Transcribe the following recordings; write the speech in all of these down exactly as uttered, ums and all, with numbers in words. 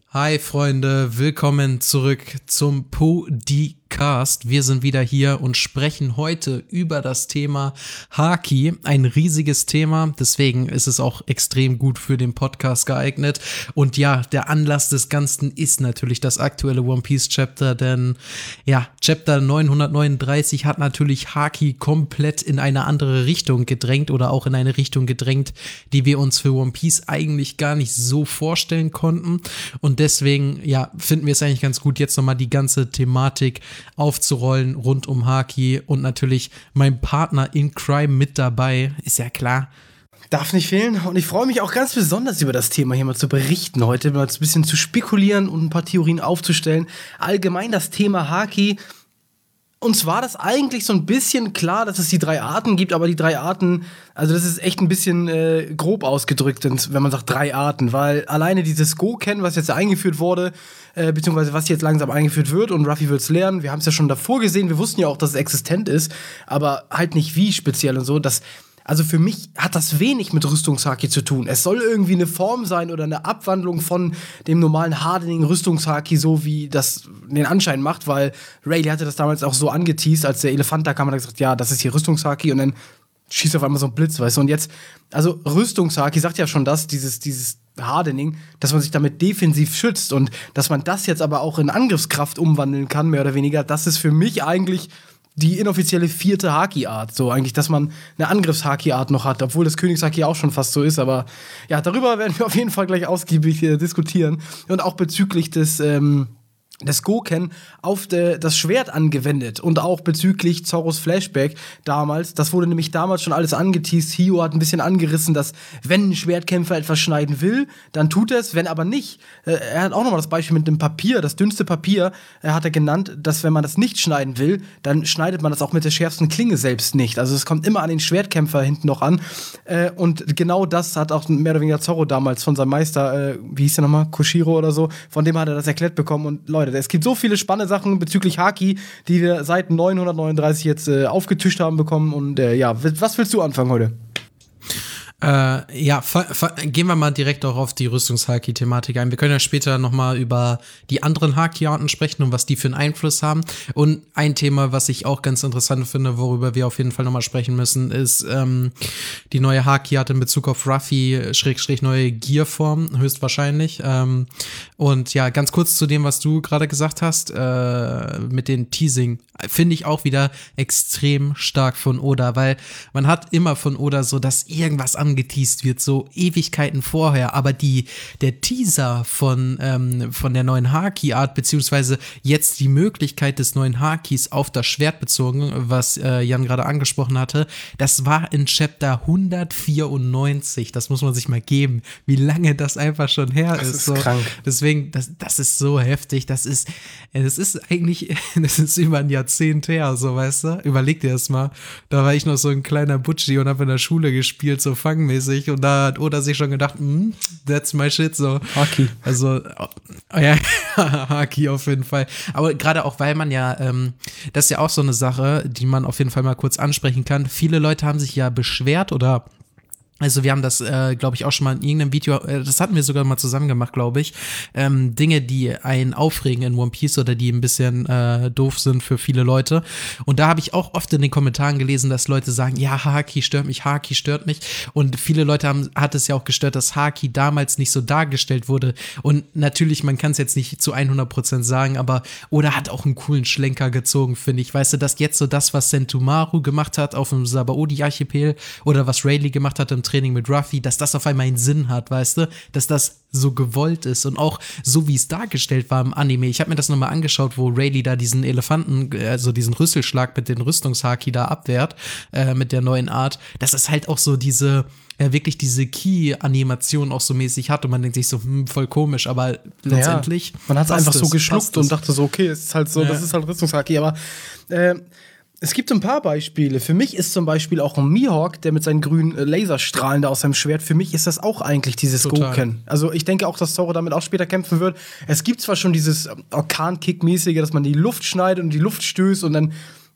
Hi Freunde, willkommen zurück zum Podcast. Wir sind wieder hier und sprechen heute über das Thema Haki, ein riesiges Thema, deswegen ist es auch extrem gut für den Podcast geeignet. Und ja, der Anlass des Ganzen ist natürlich das aktuelle One Piece Chapter, denn ja, Chapter neunhundertneununddreißig hat natürlich Haki komplett in eine andere Richtung gedrängt oder auch in eine Richtung gedrängt, die wir uns für One Piece eigentlich gar nicht so vorstellen konnten. Und deswegen, ja, finden wir es eigentlich ganz gut, jetzt nochmal die ganze Thematik aufzurollen rund um Haki und natürlich mein Partner in Crime mit dabei, ist ja klar. Darf nicht fehlen. Und ich freue mich auch ganz besonders über das Thema hier mal zu berichten heute, mal ein bisschen zu spekulieren und ein paar Theorien aufzustellen. Allgemein das Thema Haki. Uns war das eigentlich so ein bisschen klar, dass es die drei Arten gibt, aber die drei Arten, also das ist echt ein bisschen äh, grob ausgedrückt, wenn man sagt drei Arten, weil alleine dieses Goken, was jetzt eingeführt wurde, äh, beziehungsweise was jetzt langsam eingeführt wird und Ruffy wird es lernen, wir haben es ja schon davor gesehen, wir wussten ja auch, dass es existent ist, aber halt nicht wie speziell und so, das Also für mich hat das wenig mit Rüstungshaki zu tun. Es soll irgendwie eine Form sein oder eine Abwandlung von dem normalen Hardening Rüstungshaki, so wie das den Anschein macht, weil Rayleigh hatte das damals auch so angeteased, als der Elefant da kam, hat er gesagt, ja, das ist hier Rüstungshaki und dann schießt auf einmal so ein Blitz, weißt du, und jetzt, also Rüstungshaki sagt ja schon das, dieses, dieses Hardening, dass man sich damit defensiv schützt und dass man das jetzt aber auch in Angriffskraft umwandeln kann, mehr oder weniger, das ist für mich eigentlich die inoffizielle vierte Haki-Art, so eigentlich, dass man eine Angriffs-Haki-Art noch hat, obwohl das Königs-Haki auch schon fast so ist, aber ja, darüber werden wir auf jeden Fall gleich ausgiebig äh, diskutieren und auch bezüglich des, ähm, des Goken auf de, das Schwert angewendet und auch bezüglich Zorros Flashback damals, das wurde nämlich damals schon alles angeteased, Hio hat ein bisschen angerissen, dass wenn ein Schwertkämpfer etwas schneiden will, dann tut er es, wenn aber nicht, äh, er hat auch nochmal das Beispiel mit dem Papier, das dünnste Papier, er hat er genannt, dass wenn man das nicht schneiden will, dann schneidet man das auch mit der schärfsten Klinge selbst nicht, also es kommt immer an den Schwertkämpfer hinten noch an äh, und genau das hat auch mehr oder weniger Zorro damals von seinem Meister, äh, wie hieß der nochmal, Koshiro oder so, von dem hat er das erklärt bekommen und Leute, es gibt so viele spannende Sachen bezüglich Haki, die wir seit neunhundertneununddreißig jetzt äh, aufgetischt haben bekommen. Und äh, ja, was willst du anfangen heute? Äh, ja, gehen wir mal direkt auch auf die Rüstungs-Haki-Thematik ein. Wir können ja später nochmal über die anderen Haki-Arten sprechen und was die für einen Einfluss haben. Und ein Thema, was ich auch ganz interessant finde, worüber wir auf jeden Fall nochmal sprechen müssen, ist ähm, die neue Haki-Art in Bezug auf Ruffy, Schrägstrich neue Gear-Form, höchstwahrscheinlich. Ähm, und ja, ganz kurz zu dem, was du gerade gesagt hast, äh, mit den Teasing, finde ich auch wieder extrem stark von Oda, weil man hat immer von Oda so, dass irgendwas angeteased wird, so Ewigkeiten vorher, aber die, der Teaser von, ähm, von der neuen Haki-Art, beziehungsweise jetzt die Möglichkeit des neuen Hakis auf das Schwert bezogen, was äh, Jan gerade angesprochen hatte, das war in Chapter hundertvierundneunzig, das muss man sich mal geben, wie lange das einfach schon her das ist. ist so. Krank. Deswegen, das, das ist so heftig, das ist, das ist eigentlich, das ist über ein Jahrzehnt her, so, weißt du, überleg dir das mal, da war ich noch so ein kleiner Butschi und hab in der Schule gespielt, so fangmäßig und da hat Oda sich schon gedacht, mm, that's my shit, so. Haki. Also, oh, ja, Haki auf jeden Fall. Aber gerade auch, weil man ja, ähm, das ist ja auch so eine Sache, die man auf jeden Fall mal kurz ansprechen kann. Viele Leute haben sich ja beschwert oder Also wir haben das, äh, glaube ich, auch schon mal in irgendeinem Video, äh, das hatten wir sogar mal zusammen gemacht, glaube ich, ähm, Dinge, die einen aufregen in One Piece oder die ein bisschen äh, doof sind für viele Leute. Und da habe ich auch oft in den Kommentaren gelesen, dass Leute sagen, ja, Haki stört mich, Haki stört mich. Und viele Leute haben, hat es ja auch gestört, dass Haki damals nicht so dargestellt wurde. Und natürlich, man kann es jetzt nicht zu hundert Prozent sagen, aber Oda hat auch einen coolen Schlenker gezogen, finde ich. Weißt du, dass jetzt so das, was Sentomaru gemacht hat auf dem Sabaody-Archipel oder was Rayleigh gemacht hat im Training mit Ruffy, dass das auf einmal einen Sinn hat, weißt du, dass das so gewollt ist und auch so, wie es dargestellt war im Anime. Ich habe mir das nochmal angeschaut, wo Rayleigh da diesen Elefanten, also diesen Rüsselschlag mit den Rüstungshaki da abwehrt, äh, mit der neuen Art. Das ist halt auch so diese äh, wirklich diese Key-Animation auch so mäßig hat und man denkt sich so, hm, voll komisch, aber letztendlich ja, man hat es einfach so es, geschluckt und dachte so, okay, es ist halt so, ja. Das ist halt Rüstungshaki, aber äh, es gibt ein paar Beispiele. Für mich ist zum Beispiel auch ein Mihawk, der mit seinen grünen äh, Laserstrahlen da aus seinem Schwert, für mich ist das auch eigentlich dieses Goken. Also ich denke auch, dass Zoro damit auch später kämpfen wird. Es gibt zwar schon dieses Orkan-Kick-mäßige, dass man die Luft schneidet und die Luft stößt und dann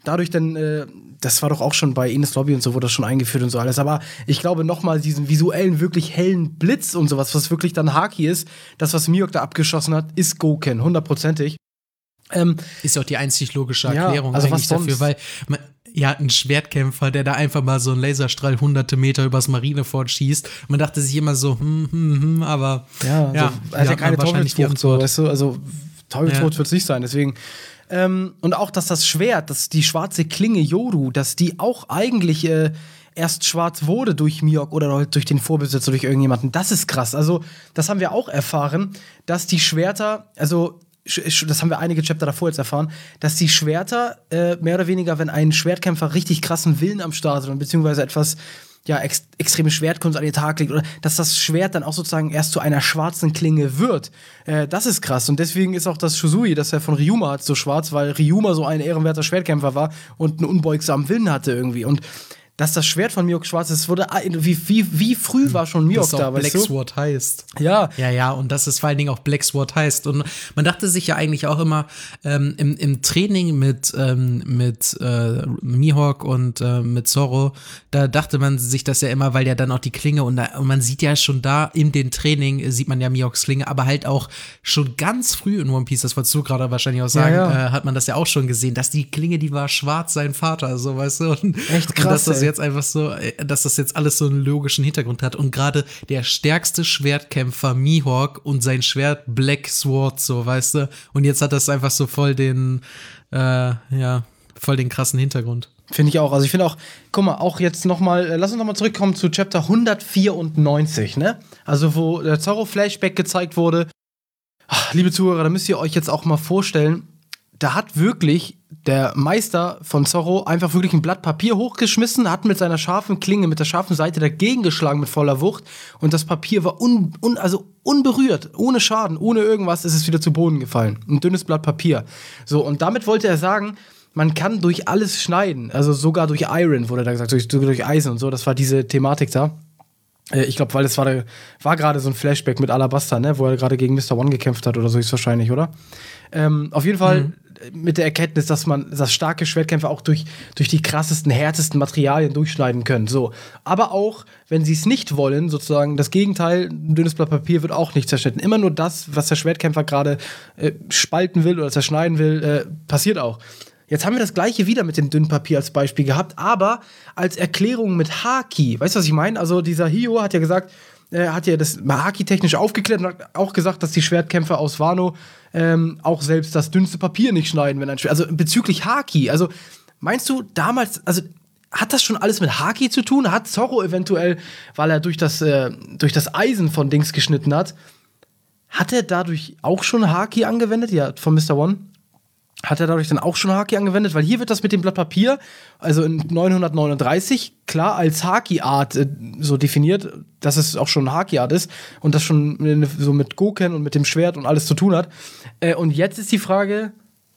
dadurch dann, äh, das war doch auch schon bei Ines Lobby und so, wurde das schon eingeführt und so alles. Aber ich glaube nochmal diesen visuellen, wirklich hellen Blitz und sowas, was wirklich dann Haki ist, das, was Mihawk da abgeschossen hat, ist Gouken, hundertprozentig. Ähm, ist auch die einzig logische ja, Erklärung also eigentlich was dafür, weil man, ja, ein Schwertkämpfer, der da einfach mal so einen Laserstrahl hunderte Meter übers Marineford schießt. Man dachte sich immer so, hm, hm, hm, aber ja, ja, so, er hat ja keine Teufelsfrucht, so, weißt du, also Teufelsfrucht ja. wird es nicht sein, deswegen. Ähm, und auch, dass das Schwert, dass die schwarze Klinge Yoru, dass die auch eigentlich äh, erst schwarz wurde durch Mihawk oder durch den Vorbesitzer, durch irgendjemanden. Das ist krass. Also, das haben wir auch erfahren, dass die Schwerter, also, das haben wir einige Chapter davor jetzt erfahren, dass die Schwerter äh, mehr oder weniger, wenn ein Schwertkämpfer richtig krassen Willen am Start hat, beziehungsweise etwas ja, ex extreme Schwertkunst an den Tag legt, oder dass das Schwert dann auch sozusagen erst zu einer schwarzen Klinge wird. Äh, das ist krass. Und deswegen ist auch das Shusui, das er von Ryuma hat, so schwarz, weil Ryuma so ein ehrenwerter Schwertkämpfer war und einen unbeugsamen Willen hatte irgendwie. Und dass das Schwert von Mihawk schwarz ist, wurde wie, wie, wie früh war schon Mihawk da, Black weißt du? Sword heißt. Ja. Ja, ja, und das ist vor allen Dingen auch Black Sword heißt. Und man dachte sich ja eigentlich auch immer ähm, im, im Training mit, ähm, mit äh, Mihawk und äh, mit Zoro, da dachte man sich das ja immer, weil ja dann auch die Klinge und, da, und man sieht ja schon da in den Training, äh, sieht man ja Mihawks Klinge, aber halt auch schon ganz früh in One Piece, das wolltest du gerade wahrscheinlich auch sagen, ja, ja. Äh, hat man das ja auch schon gesehen, dass die Klinge, die war schwarz, sein Vater, so, weißt du? Und, echt krass, und dass das ey. jetzt einfach so, dass das jetzt alles so einen logischen Hintergrund hat und gerade der stärkste Schwertkämpfer Mihawk und sein Schwert Black Sword, so, weißt du? Und jetzt hat das einfach so voll den, äh, ja, voll den krassen Hintergrund. Finde ich auch. Also ich finde auch, guck mal, auch jetzt noch mal, äh, lass uns noch mal zurückkommen zu Chapter hundertvierundneunzig, ne? Also wo der Zorro-Flashback gezeigt wurde. Ach, liebe Zuhörer, da müsst ihr euch jetzt auch mal vorstellen, da hat wirklich der Meister von Zorro einfach wirklich ein Blatt Papier hochgeschmissen, hat mit seiner scharfen Klinge, mit der scharfen Seite dagegen geschlagen mit voller Wucht und das Papier war un, un, also unberührt, ohne Schaden, ohne irgendwas ist es wieder zu Boden gefallen. Ein dünnes Blatt Papier. So, und damit wollte er sagen, man kann durch alles schneiden, also sogar durch Iron, wurde da gesagt, durch, durch Eisen und so, das war diese Thematik da. Ich glaube, weil das war, war gerade so ein Flashback mit Alabasta, ne, wo er gerade gegen Mister One gekämpft hat oder so ist es wahrscheinlich, oder? Ähm, auf jeden Fall mhm. mit der Erkenntnis, dass man, dass starke Schwertkämpfer auch durch, durch die krassesten, härtesten Materialien durchschneiden können. So. Aber auch, wenn sie es nicht wollen, sozusagen das Gegenteil, ein dünnes Blatt Papier wird auch nicht zerschnitten. Immer nur das, was der Schwertkämpfer gerade äh, spalten will oder zerschneiden will, äh, passiert auch. Jetzt haben wir das gleiche wieder mit dem dünnen Papier als Beispiel gehabt, aber als Erklärung mit Haki. Weißt du, was ich meine? Also dieser Hio hat ja gesagt, er hat ja das Haki-technisch aufgeklärt und hat auch gesagt, dass die Schwertkämpfer aus Wano ähm, auch selbst das dünnste Papier nicht schneiden, wenn ein Schwert. Also bezüglich Haki. Also meinst du damals, also hat das schon alles mit Haki zu tun? Hat Zorro eventuell, weil er durch das, äh, durch das Eisen von Dings geschnitten hat, hat er dadurch auch schon Haki angewendet? Ja, von Mister One? Hat er dadurch dann auch schon Haki angewendet? Weil hier wird das mit dem Blatt Papier, also in neunhundertneununddreißig, klar als Haki-Art äh, so definiert, dass es auch schon Haki-Art ist und das schon äh, so mit Gouken und mit dem Schwert und alles zu tun hat. Äh, und jetzt ist die Frage,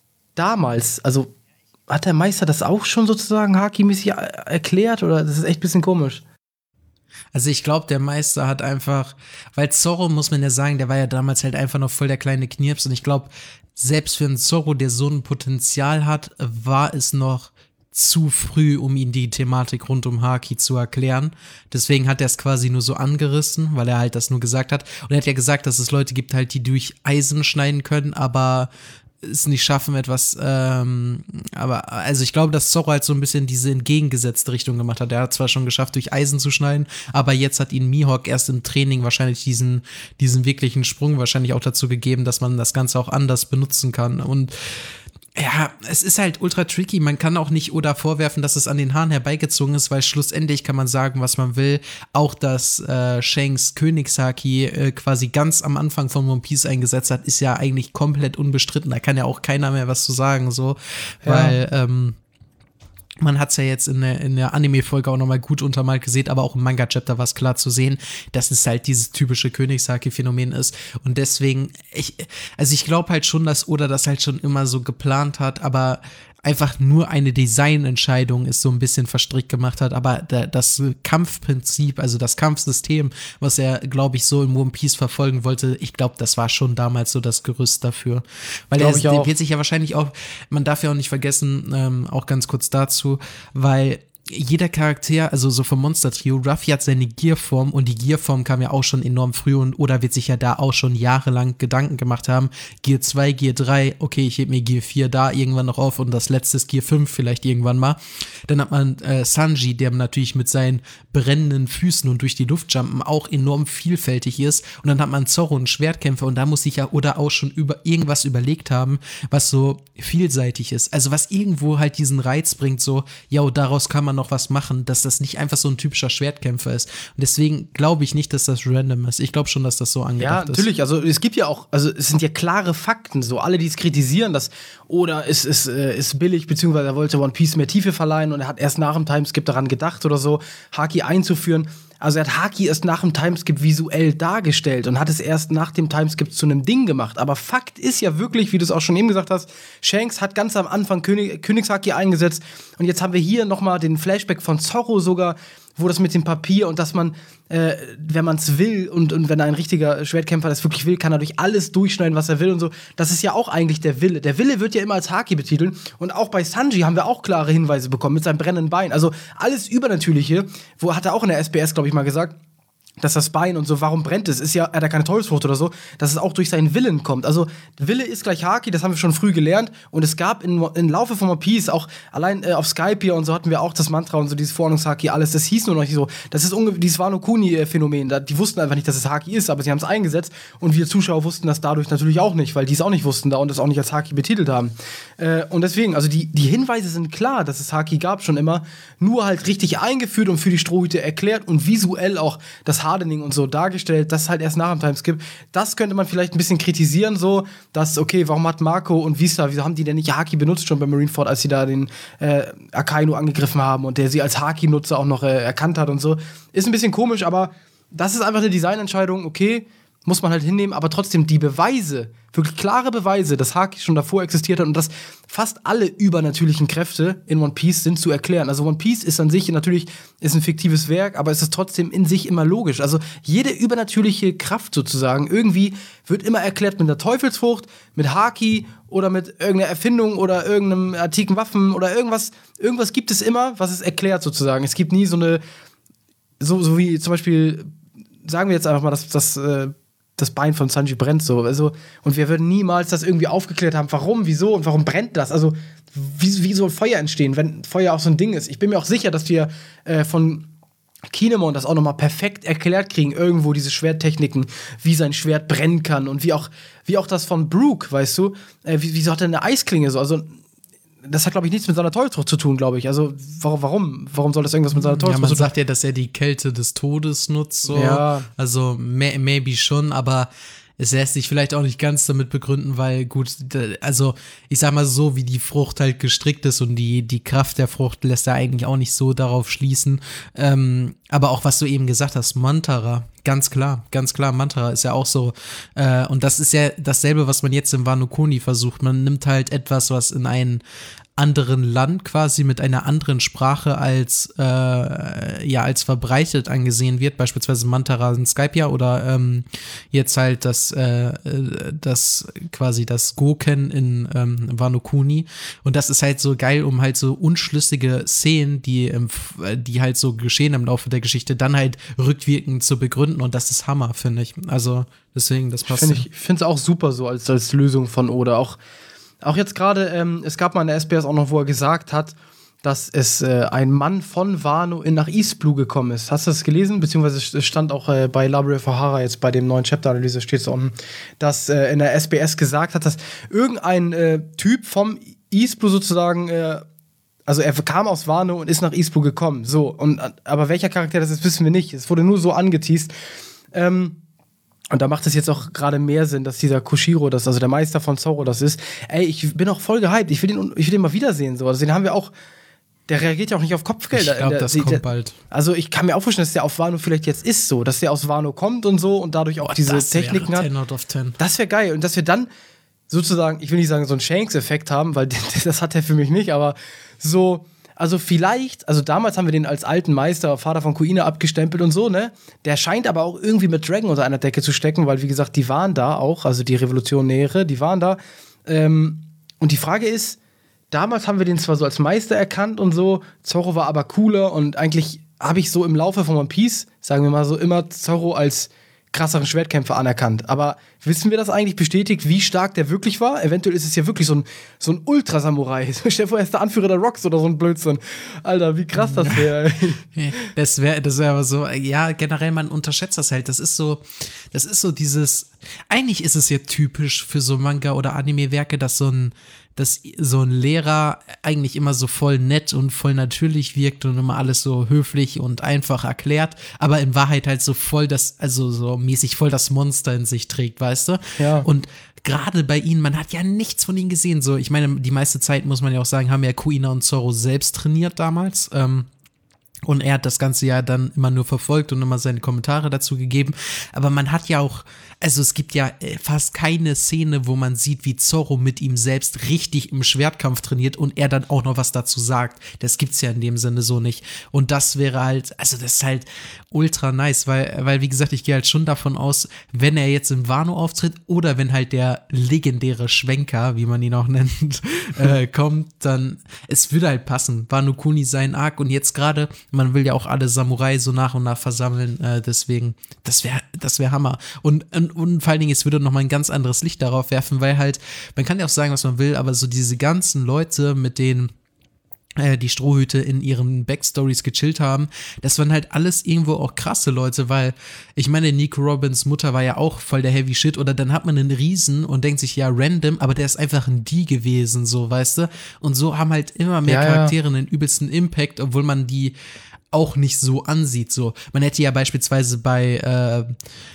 damals, also hat der Meister das auch schon sozusagen Haki-mäßig erklärt? Oder das ist echt ein bisschen komisch. Also ich glaube, der Meister hat einfach, weil Zorro, muss man ja sagen, der war ja damals halt einfach noch voll der kleine Knirps und ich glaube, selbst für einen Zorro, der so ein Potenzial hat, war es noch zu früh, um ihm die Thematik rund um Haki zu erklären. Deswegen hat er es quasi nur so angerissen, weil er halt das nur gesagt hat. Und er hat ja gesagt, dass es Leute gibt halt, die durch Eisen schneiden können, aber es nicht schaffen, etwas, ähm, aber, also ich glaube, dass Zorro halt so ein bisschen diese entgegengesetzte Richtung gemacht hat. Er hat zwar schon geschafft, durch Eisen zu schneiden, aber jetzt hat ihn Mihawk erst im Training wahrscheinlich diesen, diesen wirklichen Sprung wahrscheinlich auch dazu gegeben, dass man das Ganze auch anders benutzen kann. Und ja, es ist halt ultra tricky. Man kann auch nicht Oda vorwerfen, dass es an den Haaren herbeigezogen ist, weil schlussendlich kann man sagen, was man will. Auch, dass äh, Shanks Königshaki äh, quasi ganz am Anfang von One Piece eingesetzt hat, ist ja eigentlich komplett unbestritten. Da kann ja auch keiner mehr was zu sagen, so. Ja. Weil, ähm, man hat es ja jetzt in der, in der Anime-Folge auch nochmal gut untermalt gesehen, aber auch im Manga-Chapter war es klar zu sehen, dass es halt dieses typische Königshaki-Phänomen ist. Und deswegen, ich, also ich glaube halt schon, dass Oda das halt schon immer so geplant hat, aber einfach nur eine Designentscheidung ist so ein bisschen verstrickt gemacht hat, aber da, das Kampfprinzip, also das Kampfsystem, was er, glaube ich, so in One Piece verfolgen wollte, ich glaube, das war schon damals so das Gerüst dafür. Weil er der wird sich ja wahrscheinlich auch, man darf ja auch nicht vergessen, ähm, auch ganz kurz dazu, weil jeder Charakter, also so vom Monster-Trio, Ruffy hat seine Gearform und die Gearform kam ja auch schon enorm früh und Oda wird sich ja da auch schon jahrelang Gedanken gemacht haben. Gear zwei, Gear drei, okay, ich heb mir Gear vier da irgendwann noch auf und das letzte ist Gear fünf vielleicht irgendwann mal. Dann hat man äh, Sanji, der natürlich mit seinen brennenden Füßen und durch die Luft jumpen auch enorm vielfältig ist und dann hat man Zorro, einen Schwertkämpfer und da muss sich ja Oda auch schon über irgendwas überlegt haben, was so vielseitig ist. Also was irgendwo halt diesen Reiz bringt, so, ja, daraus kann man noch was machen, dass das nicht einfach so ein typischer Schwertkämpfer ist. Und deswegen glaube ich nicht, dass das random ist. Ich glaube schon, dass das so angedacht ist. Ja, natürlich. Also es gibt ja auch, also es sind ja klare Fakten. So alle, die es kritisieren, dass Oda ist, ist, ist billig, beziehungsweise er wollte One Piece mehr Tiefe verleihen und er hat erst nach dem Timeskip daran gedacht oder so, Haki einzuführen. Also er hat Haki erst nach dem Timeskip visuell dargestellt und hat es erst nach dem Timeskip zu einem Ding gemacht. Aber Fakt ist ja wirklich, wie du es auch schon eben gesagt hast, Shanks hat ganz am Anfang König, Königshaki eingesetzt und jetzt haben wir hier nochmal den Flashback von Zorro sogar, wo das mit dem Papier und dass man, äh, wenn man es will und, und wenn ein richtiger Schwertkämpfer das wirklich will, kann er durch alles durchschneiden, was er will und so. Das ist ja auch eigentlich der Wille. Der Wille wird ja immer als Haki betitelt und auch bei Sanji haben wir auch klare Hinweise bekommen mit seinem brennenden Bein. Also alles Übernatürliche, wo hat er auch in der S B S, glaube ich, mal gesagt, dass das Bein und so, warum brennt es? Ist ja, er hat ja keine Teufelsfrucht oder so, dass es auch durch seinen Willen kommt. Also, Wille ist gleich Haki, das haben wir schon früh gelernt. Und es gab in, im Laufe von One Piece auch, allein äh, auf Skype hier und so hatten wir auch das Mantra und so, dieses Verordnungshaki, alles, das hieß nur noch nicht so. Das ist unge- dieses Wano Kuni-Phänomen. Da, die wussten einfach nicht, dass es Haki ist, aber sie haben es eingesetzt. Und wir Zuschauer wussten das dadurch natürlich auch nicht, weil die es auch nicht wussten da und das auch nicht als Haki betitelt haben. Äh, und deswegen, also die, die Hinweise sind klar, dass es Haki gab schon immer, nur halt richtig eingeführt und für die Strohhüte erklärt und visuell auch das Hardening und so dargestellt, das halt erst nach dem Timeskip. Das könnte man vielleicht ein bisschen kritisieren, so, dass, okay, warum hat Marco und Vista, wieso haben die denn nicht Haki benutzt schon bei Marineford, als sie da den äh, Akainu angegriffen haben und der sie als Haki-Nutzer auch noch äh, erkannt hat und so. Ist ein bisschen komisch, aber das ist einfach eine Designentscheidung, okay, muss man halt hinnehmen, aber trotzdem die Beweise, wirklich klare Beweise, dass Haki schon davor existiert hat und dass fast alle übernatürlichen Kräfte in One Piece sind zu erklären. Also One Piece ist an sich natürlich ist ein fiktives Werk, aber es ist trotzdem in sich immer logisch. Also jede übernatürliche Kraft sozusagen irgendwie wird immer erklärt mit einer Teufelsfrucht, mit Haki oder mit irgendeiner Erfindung oder irgendeinem antiken Waffen oder irgendwas. Irgendwas gibt es immer, was es erklärt sozusagen. Es gibt nie so eine, so, so wie zum Beispiel, sagen wir jetzt einfach mal, dass das äh, das Bein von Sanji brennt so. Also, und wir würden niemals das irgendwie aufgeklärt haben, warum, wieso und warum brennt das? Also, wie, wie soll Feuer entstehen, wenn Feuer auch so ein Ding ist? Ich bin mir auch sicher, dass wir äh, von Kinemon das auch nochmal perfekt erklärt kriegen, irgendwo diese Schwerttechniken, wie sein Schwert brennen kann und wie auch, wie auch das von Brook, weißt du? Äh, wie, wieso hat er eine Eisklinge so? Also, das hat, glaube ich, nichts mit seiner Teufelsfrucht zu tun, glaube ich. Also, warum, warum? Warum soll das irgendwas mit seiner Teufelsfrucht zu tun? Ja, man zu tun? sagt ja, dass er die Kälte des Todes nutzt, so. Ja. Also, may, maybe schon, aber es lässt sich vielleicht auch nicht ganz damit begründen, weil gut, also ich sag mal so, wie die Frucht halt gestrickt ist und die, die Kraft der Frucht lässt er eigentlich auch nicht so darauf schließen. Ähm, aber auch was du eben gesagt hast, Mantara, ganz klar, ganz klar, Mantara ist ja auch so. Äh, und das ist ja dasselbe, was man jetzt im Wano Kuni versucht. Man nimmt halt etwas, was in einen anderen Land quasi mit einer anderen Sprache als äh, ja als verbreitet angesehen wird, beispielsweise Mantara in Skypiea oder ähm, jetzt halt das äh, das quasi das Goken in ähm, Wano Kuni und das ist halt so geil, um halt so unschlüssige Szenen, die im, die halt so geschehen im Laufe der Geschichte, dann halt rückwirkend zu begründen und das ist Hammer, finde ich. Also deswegen, das passt. Find ich finde es auch super so als, als Lösung von Oda, auch Auch jetzt gerade, ähm, es gab mal in der S B S auch noch, wo er gesagt hat, dass es äh, ein Mann von Wano in nach East Blue gekommen ist. Hast du das gelesen? Beziehungsweise es stand auch äh, bei Library of Ohara jetzt bei dem neuen Chapter-Analyse steht es unten, dass äh, in der S B S gesagt hat, dass irgendein äh, Typ vom East Blue sozusagen, äh, also er kam aus Wano und ist nach East Blue gekommen. So, und, aber welcher Charakter das ist, wissen wir nicht. Es wurde nur so angeteased. Ähm, Und da macht es jetzt auch gerade mehr Sinn, dass dieser Koshiro, das, also der Meister von Zorro, das ist. Ey, ich bin auch voll gehypt. Ich will den, ich will den mal wiedersehen. So. Also den haben wir auch. Der reagiert ja auch nicht auf Kopfgelder. Ich glaube, das der, kommt der, bald. Also ich kann mir auch vorstellen, dass der auf Wano vielleicht jetzt ist so, dass der aus Wano kommt und so und dadurch auch oh, diese das Techniken hat. zehn out of zehn. Das wäre geil. Und dass wir dann sozusagen, ich will nicht sagen, so einen Shanks-Effekt haben, weil das hat er für mich nicht, aber so, also vielleicht, also damals haben wir den als alten Meister, Vater von Kuina abgestempelt und so, ne? Der scheint aber auch irgendwie mit Dragon unter einer Decke zu stecken, weil, wie gesagt, die waren da auch, also die Revolutionäre, die waren da. Ähm, und die Frage ist, damals haben wir den zwar so als Meister erkannt und so, Zorro war aber cooler und eigentlich habe ich so im Laufe von One Piece, sagen wir mal so, immer Zorro als krasseren Schwertkämpfer anerkannt. Aber wissen wir das eigentlich bestätigt, wie stark der wirklich war? Eventuell ist es ja wirklich so ein, so ein Ultra-Samurai. Stell dir vor, er ist der Anführer der Rocks oder so ein Blödsinn. Alter, wie krass das wäre. Das wäre das wär aber so, ja, generell, man unterschätzt das halt. Das ist so, das ist so dieses, eigentlich ist es ja typisch für so Manga- oder Anime-Werke, dass so ein dass so ein Lehrer eigentlich immer so voll nett und voll natürlich wirkt und immer alles so höflich und einfach erklärt, aber in Wahrheit halt so voll das, also so mäßig voll das Monster in sich trägt, weißt du? Ja. Und gerade bei ihnen, man hat ja nichts von ihnen gesehen. So, ich meine, die meiste Zeit, muss man ja auch sagen, haben ja Kuina und Zorro selbst trainiert damals. Ähm, Und er hat das Ganze ja dann immer nur verfolgt und immer seine Kommentare dazu gegeben. Aber man hat ja auch, also es gibt ja fast keine Szene, wo man sieht, wie Zorro mit ihm selbst richtig im Schwertkampf trainiert und er dann auch noch was dazu sagt. Das gibt's ja in dem Sinne so nicht. Und das wäre halt, also das ist halt ultra nice, weil, weil wie gesagt, ich gehe halt schon davon aus, wenn er jetzt im Wano auftritt oder wenn halt der legendäre Schwenker, wie man ihn auch nennt, äh, kommt, dann, es würde halt passen. Wano Kuni sein Arc und jetzt gerade, man will ja auch alle Samurai so nach und nach versammeln, äh, deswegen, das wäre das wär Hammer. Und, und, und vor allen Dingen, es würde nochmal ein ganz anderes Licht darauf werfen, weil halt, man kann ja auch sagen, was man will, aber so diese ganzen Leute, mit denen äh, die Strohhüte in ihren Backstories gechillt haben, das waren halt alles irgendwo auch krasse Leute, weil, ich meine, Nico Robins Mutter war ja auch voll der Heavy Shit, oder dann hat man einen Riesen und denkt sich, ja, random, aber der ist einfach ein Die gewesen, so, weißt du? Und so haben halt immer mehr Ja, Charaktere einen übelsten Impact, obwohl man die auch nicht so ansieht, so. Man hätte ja beispielsweise bei, äh,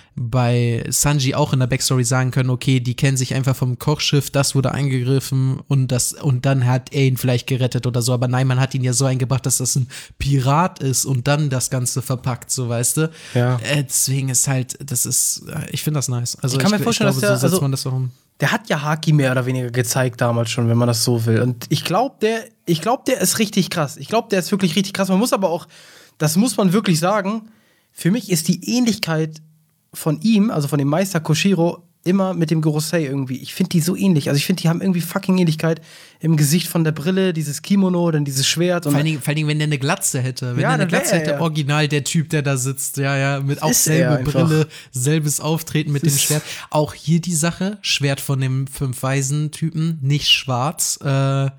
bei Sanji auch in der Backstory sagen können, okay, die kennen sich einfach vom Kochschiff, das wurde angegriffen und das, und dann hat er ihn vielleicht gerettet oder so, aber nein, man hat ihn ja so eingebracht, dass das ein Pirat ist und dann das Ganze verpackt, so, weißt du? Ja. Äh, deswegen ist halt, das ist, ich finde das nice. Also Ich kann mir vorstellen, ich glaube, dass der- so setzt also- man das auch um. Der hat ja Haki mehr oder weniger gezeigt damals schon, wenn man das so will. Und ich glaube, der, ich glaube, der ist richtig krass. Ich glaube, der ist wirklich richtig krass. Man muss aber auch, das muss man wirklich sagen, für mich ist die Ähnlichkeit von ihm, also von dem Meister Koshiro, immer mit dem Gorosei irgendwie. Ich finde die so ähnlich. Also ich finde, die haben irgendwie fucking Ähnlichkeit im Gesicht von der Brille, dieses Kimono, dann dieses Schwert. Und Vor allen, Dingen, vor allen Dingen, wenn der eine Glatze hätte. Wenn Ja, der eine dann wär Glatze er, hätte, ja. original der Typ, der da sitzt. Ja, ja, mit auch ist er selbe einfach. Brille, selbes Auftreten mit dem ist- Schwert. Auch hier die Sache, Schwert von dem Fünf-Weisen-Typen, nicht schwarz. Äh,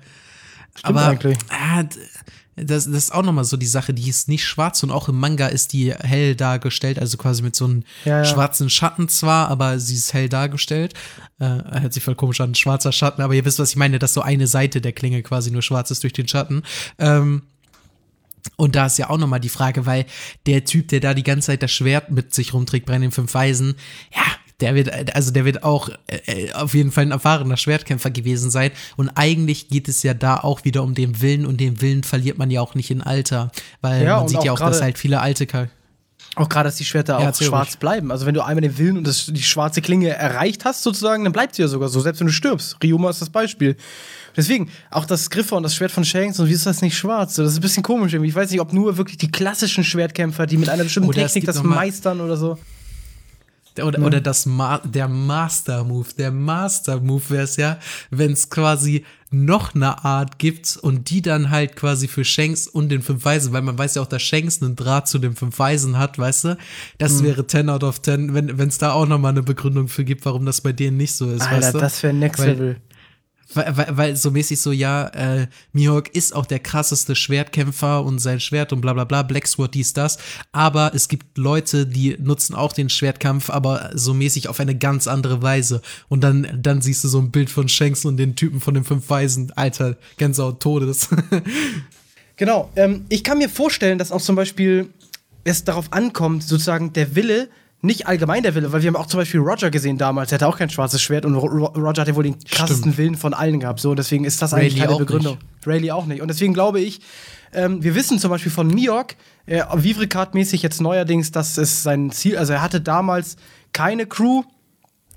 aber eigentlich. ah, d- das, das ist auch nochmal so die Sache, die ist nicht schwarz und auch im Manga ist die hell dargestellt, also quasi mit so einem Ja, ja. schwarzen Schatten zwar, aber sie ist hell dargestellt. Äh, hört sich voll komisch an, schwarzer Schatten, aber ihr wisst, was ich meine, dass so eine Seite der Klinge quasi nur schwarz ist durch den Schatten. Ähm, Und da ist ja auch nochmal die Frage, weil der Typ, der da die ganze Zeit das Schwert mit sich rumträgt bei den Fünf Weisen, ja, der wird, also der wird auch äh, auf jeden Fall ein erfahrener Schwertkämpfer gewesen sein. Und eigentlich geht es ja da auch wieder um den Willen und den Willen verliert man ja auch nicht in Alter. Weil Ja, man und sieht auch ja auch, dass gerade- halt viele alte Char- Auch gerade, dass die Schwerter Ja, auch erzähl schwarz ruhig. bleiben. Also wenn du einmal den Willen und das, die schwarze Klinge erreicht hast, sozusagen, dann bleibt sie ja sogar so, selbst wenn du stirbst. Ryuma ist das Beispiel. Deswegen, auch das Griffe und das Schwert von Shanks, und wie ist das nicht schwarz? So, das ist ein bisschen komisch irgendwie. Ich weiß nicht, ob nur wirklich die klassischen Schwertkämpfer, die mit einer bestimmten Oder es Technik gibt das noch mal- meistern oder so. Oder, oder das Ma der Master Move. Der Master Move wäre es ja, wenn es quasi noch eine Art gibt und die dann halt quasi für Shanks und den Fünf Weisen, weil man weiß ja auch, dass Shanks einen Draht zu den Fünf Weisen hat, weißt du? Das wäre ten out of ten, wenn es da auch noch mal eine Begründung für gibt, warum das bei denen nicht so ist, Alter, weißt du? das wäre Next Weil- Level. Weil, weil, weil so mäßig so, ja, äh, Mihawk ist auch der krasseste Schwertkämpfer und sein Schwert und bla bla bla, Blacksword, dies, das. Aber es gibt Leute, die nutzen auch den Schwertkampf, aber so mäßig auf eine ganz andere Weise. Und dann, dann siehst du so ein Bild von Shanks und den Typen von den Fünf Weisen. Alter, Gänsehaut Todes. Genau, ähm, ich kann mir vorstellen, dass auch zum Beispiel es darauf ankommt, sozusagen der Wille, nicht allgemein der Wille, weil wir haben auch zum Beispiel Roger gesehen damals, der hatte auch kein schwarzes Schwert und Ro Ro Roger hatte wohl den krassesten Stimmt. Willen von allen gehabt, so, deswegen ist das eigentlich Rayleigh keine auch Begründung. Rayleigh auch nicht. Und deswegen glaube ich, ähm, wir wissen zum Beispiel von Mihawk, äh, Vivre-Card-mäßig jetzt neuerdings, dass es sein Ziel, also er hatte damals keine Crew,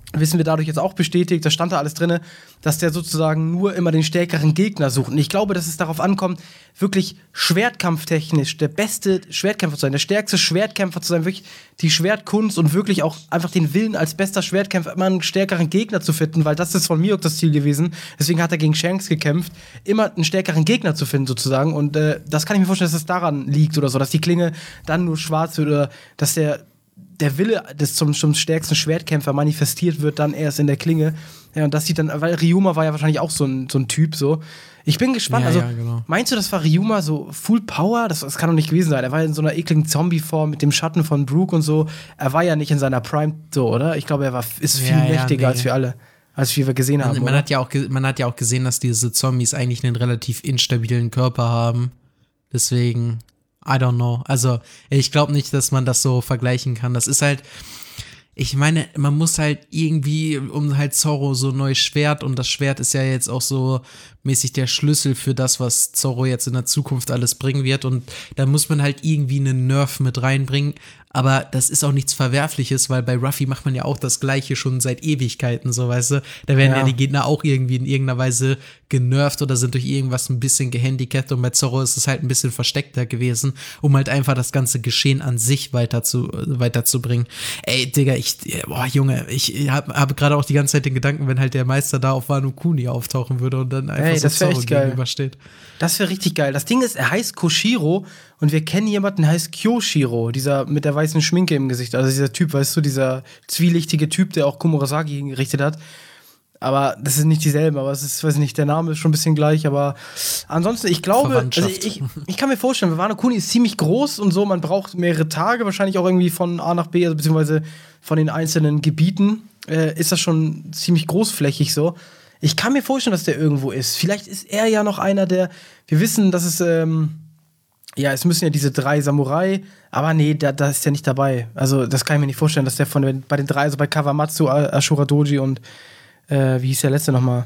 wissen wir dadurch jetzt auch bestätigt, da stand da alles drin, dass der sozusagen nur immer den stärkeren Gegner sucht. Und ich glaube, dass es darauf ankommt, wirklich schwertkampftechnisch der beste Schwertkämpfer zu sein, der stärkste Schwertkämpfer zu sein, wirklich die Schwertkunst und wirklich auch einfach den Willen als bester Schwertkämpfer immer einen stärkeren Gegner zu finden, weil das ist von Mihawk das Ziel gewesen. Deswegen hat er gegen Shanks gekämpft, immer einen stärkeren Gegner zu finden sozusagen. Und äh, das kann ich mir vorstellen, dass das daran liegt oder so, dass die Klinge dann nur schwarz wird oder dass der der Wille des zum, zum stärksten Schwertkämpfer manifestiert wird dann erst in der Klinge. Ja, und das sieht dann, weil Ryuma war ja wahrscheinlich auch so ein, so ein Typ so. Ich bin gespannt, Ja, also ja, genau. meinst du, das war Ryuma so Full Power? Das, das kann doch nicht gewesen sein. Er war in so einer ekligen Zombie-Form mit dem Schatten von Brook und so. Er war ja nicht in seiner Prime so, oder? Ich glaube, er war, ist viel Ja, ja, mächtiger nee. als wir alle, als wir gesehen haben. Man, man, oder? hat ja auch, ge- man hat ja auch gesehen, dass diese Zombies eigentlich einen relativ instabilen Körper haben. Deswegen, I don't know. Also, ich glaube nicht, dass man das so vergleichen kann. Das ist halt, ich meine, man muss halt irgendwie, um halt Zorro so ein neues Schwert, und das Schwert ist ja jetzt auch so mäßig der Schlüssel für das, was Zorro jetzt in der Zukunft alles bringen wird, und da muss man halt irgendwie einen Nerf mit reinbringen, aber das ist auch nichts Verwerfliches, weil bei Ruffy macht man ja auch das Gleiche schon seit Ewigkeiten, so, weißt du, da werden ja, Ja. die Gegner auch irgendwie in irgendeiner Weise genervt oder sind durch irgendwas ein bisschen gehandicapt, und bei Zorro ist es halt ein bisschen versteckter gewesen, um halt einfach das ganze Geschehen an sich weiter zu, weiterzubringen. Ey, Digga, ich, boah, Junge, ich habe hab gerade auch die ganze Zeit den Gedanken, wenn halt der Meister da auf Wano Kuni auftauchen würde und dann einfach Ey, so das wär Zorro echt geil. gegenübersteht. Das wäre richtig geil. Das Ding ist, er heißt Koshiro und wir kennen jemanden, der heißt Kyoshiro, dieser mit der weißen Schminke im Gesicht. Also dieser Typ, weißt du, dieser zwielichtige Typ, der auch Komurasaki hingerichtet hat. Aber das sind nicht dieselben, aber es ist, weiß nicht, der Name ist schon ein bisschen gleich, aber ansonsten, ich glaube, also Verwandtschaft. ich, ich kann mir vorstellen, Wano Kuni ist ziemlich groß und so, man braucht mehrere Tage, wahrscheinlich auch irgendwie von A nach B, also beziehungsweise von den einzelnen Gebieten, äh, ist das schon ziemlich großflächig so. Ich kann mir vorstellen, dass der irgendwo ist. Vielleicht ist er ja noch einer der, wir wissen, dass es, ähm, ja, es müssen ja diese drei Samurai, aber nee, da, da ist der nicht dabei. Also das kann ich mir nicht vorstellen, dass der von den, bei den drei, also bei Kawamatsu, A- Ashura Doji und äh, wie hieß der letzte nochmal?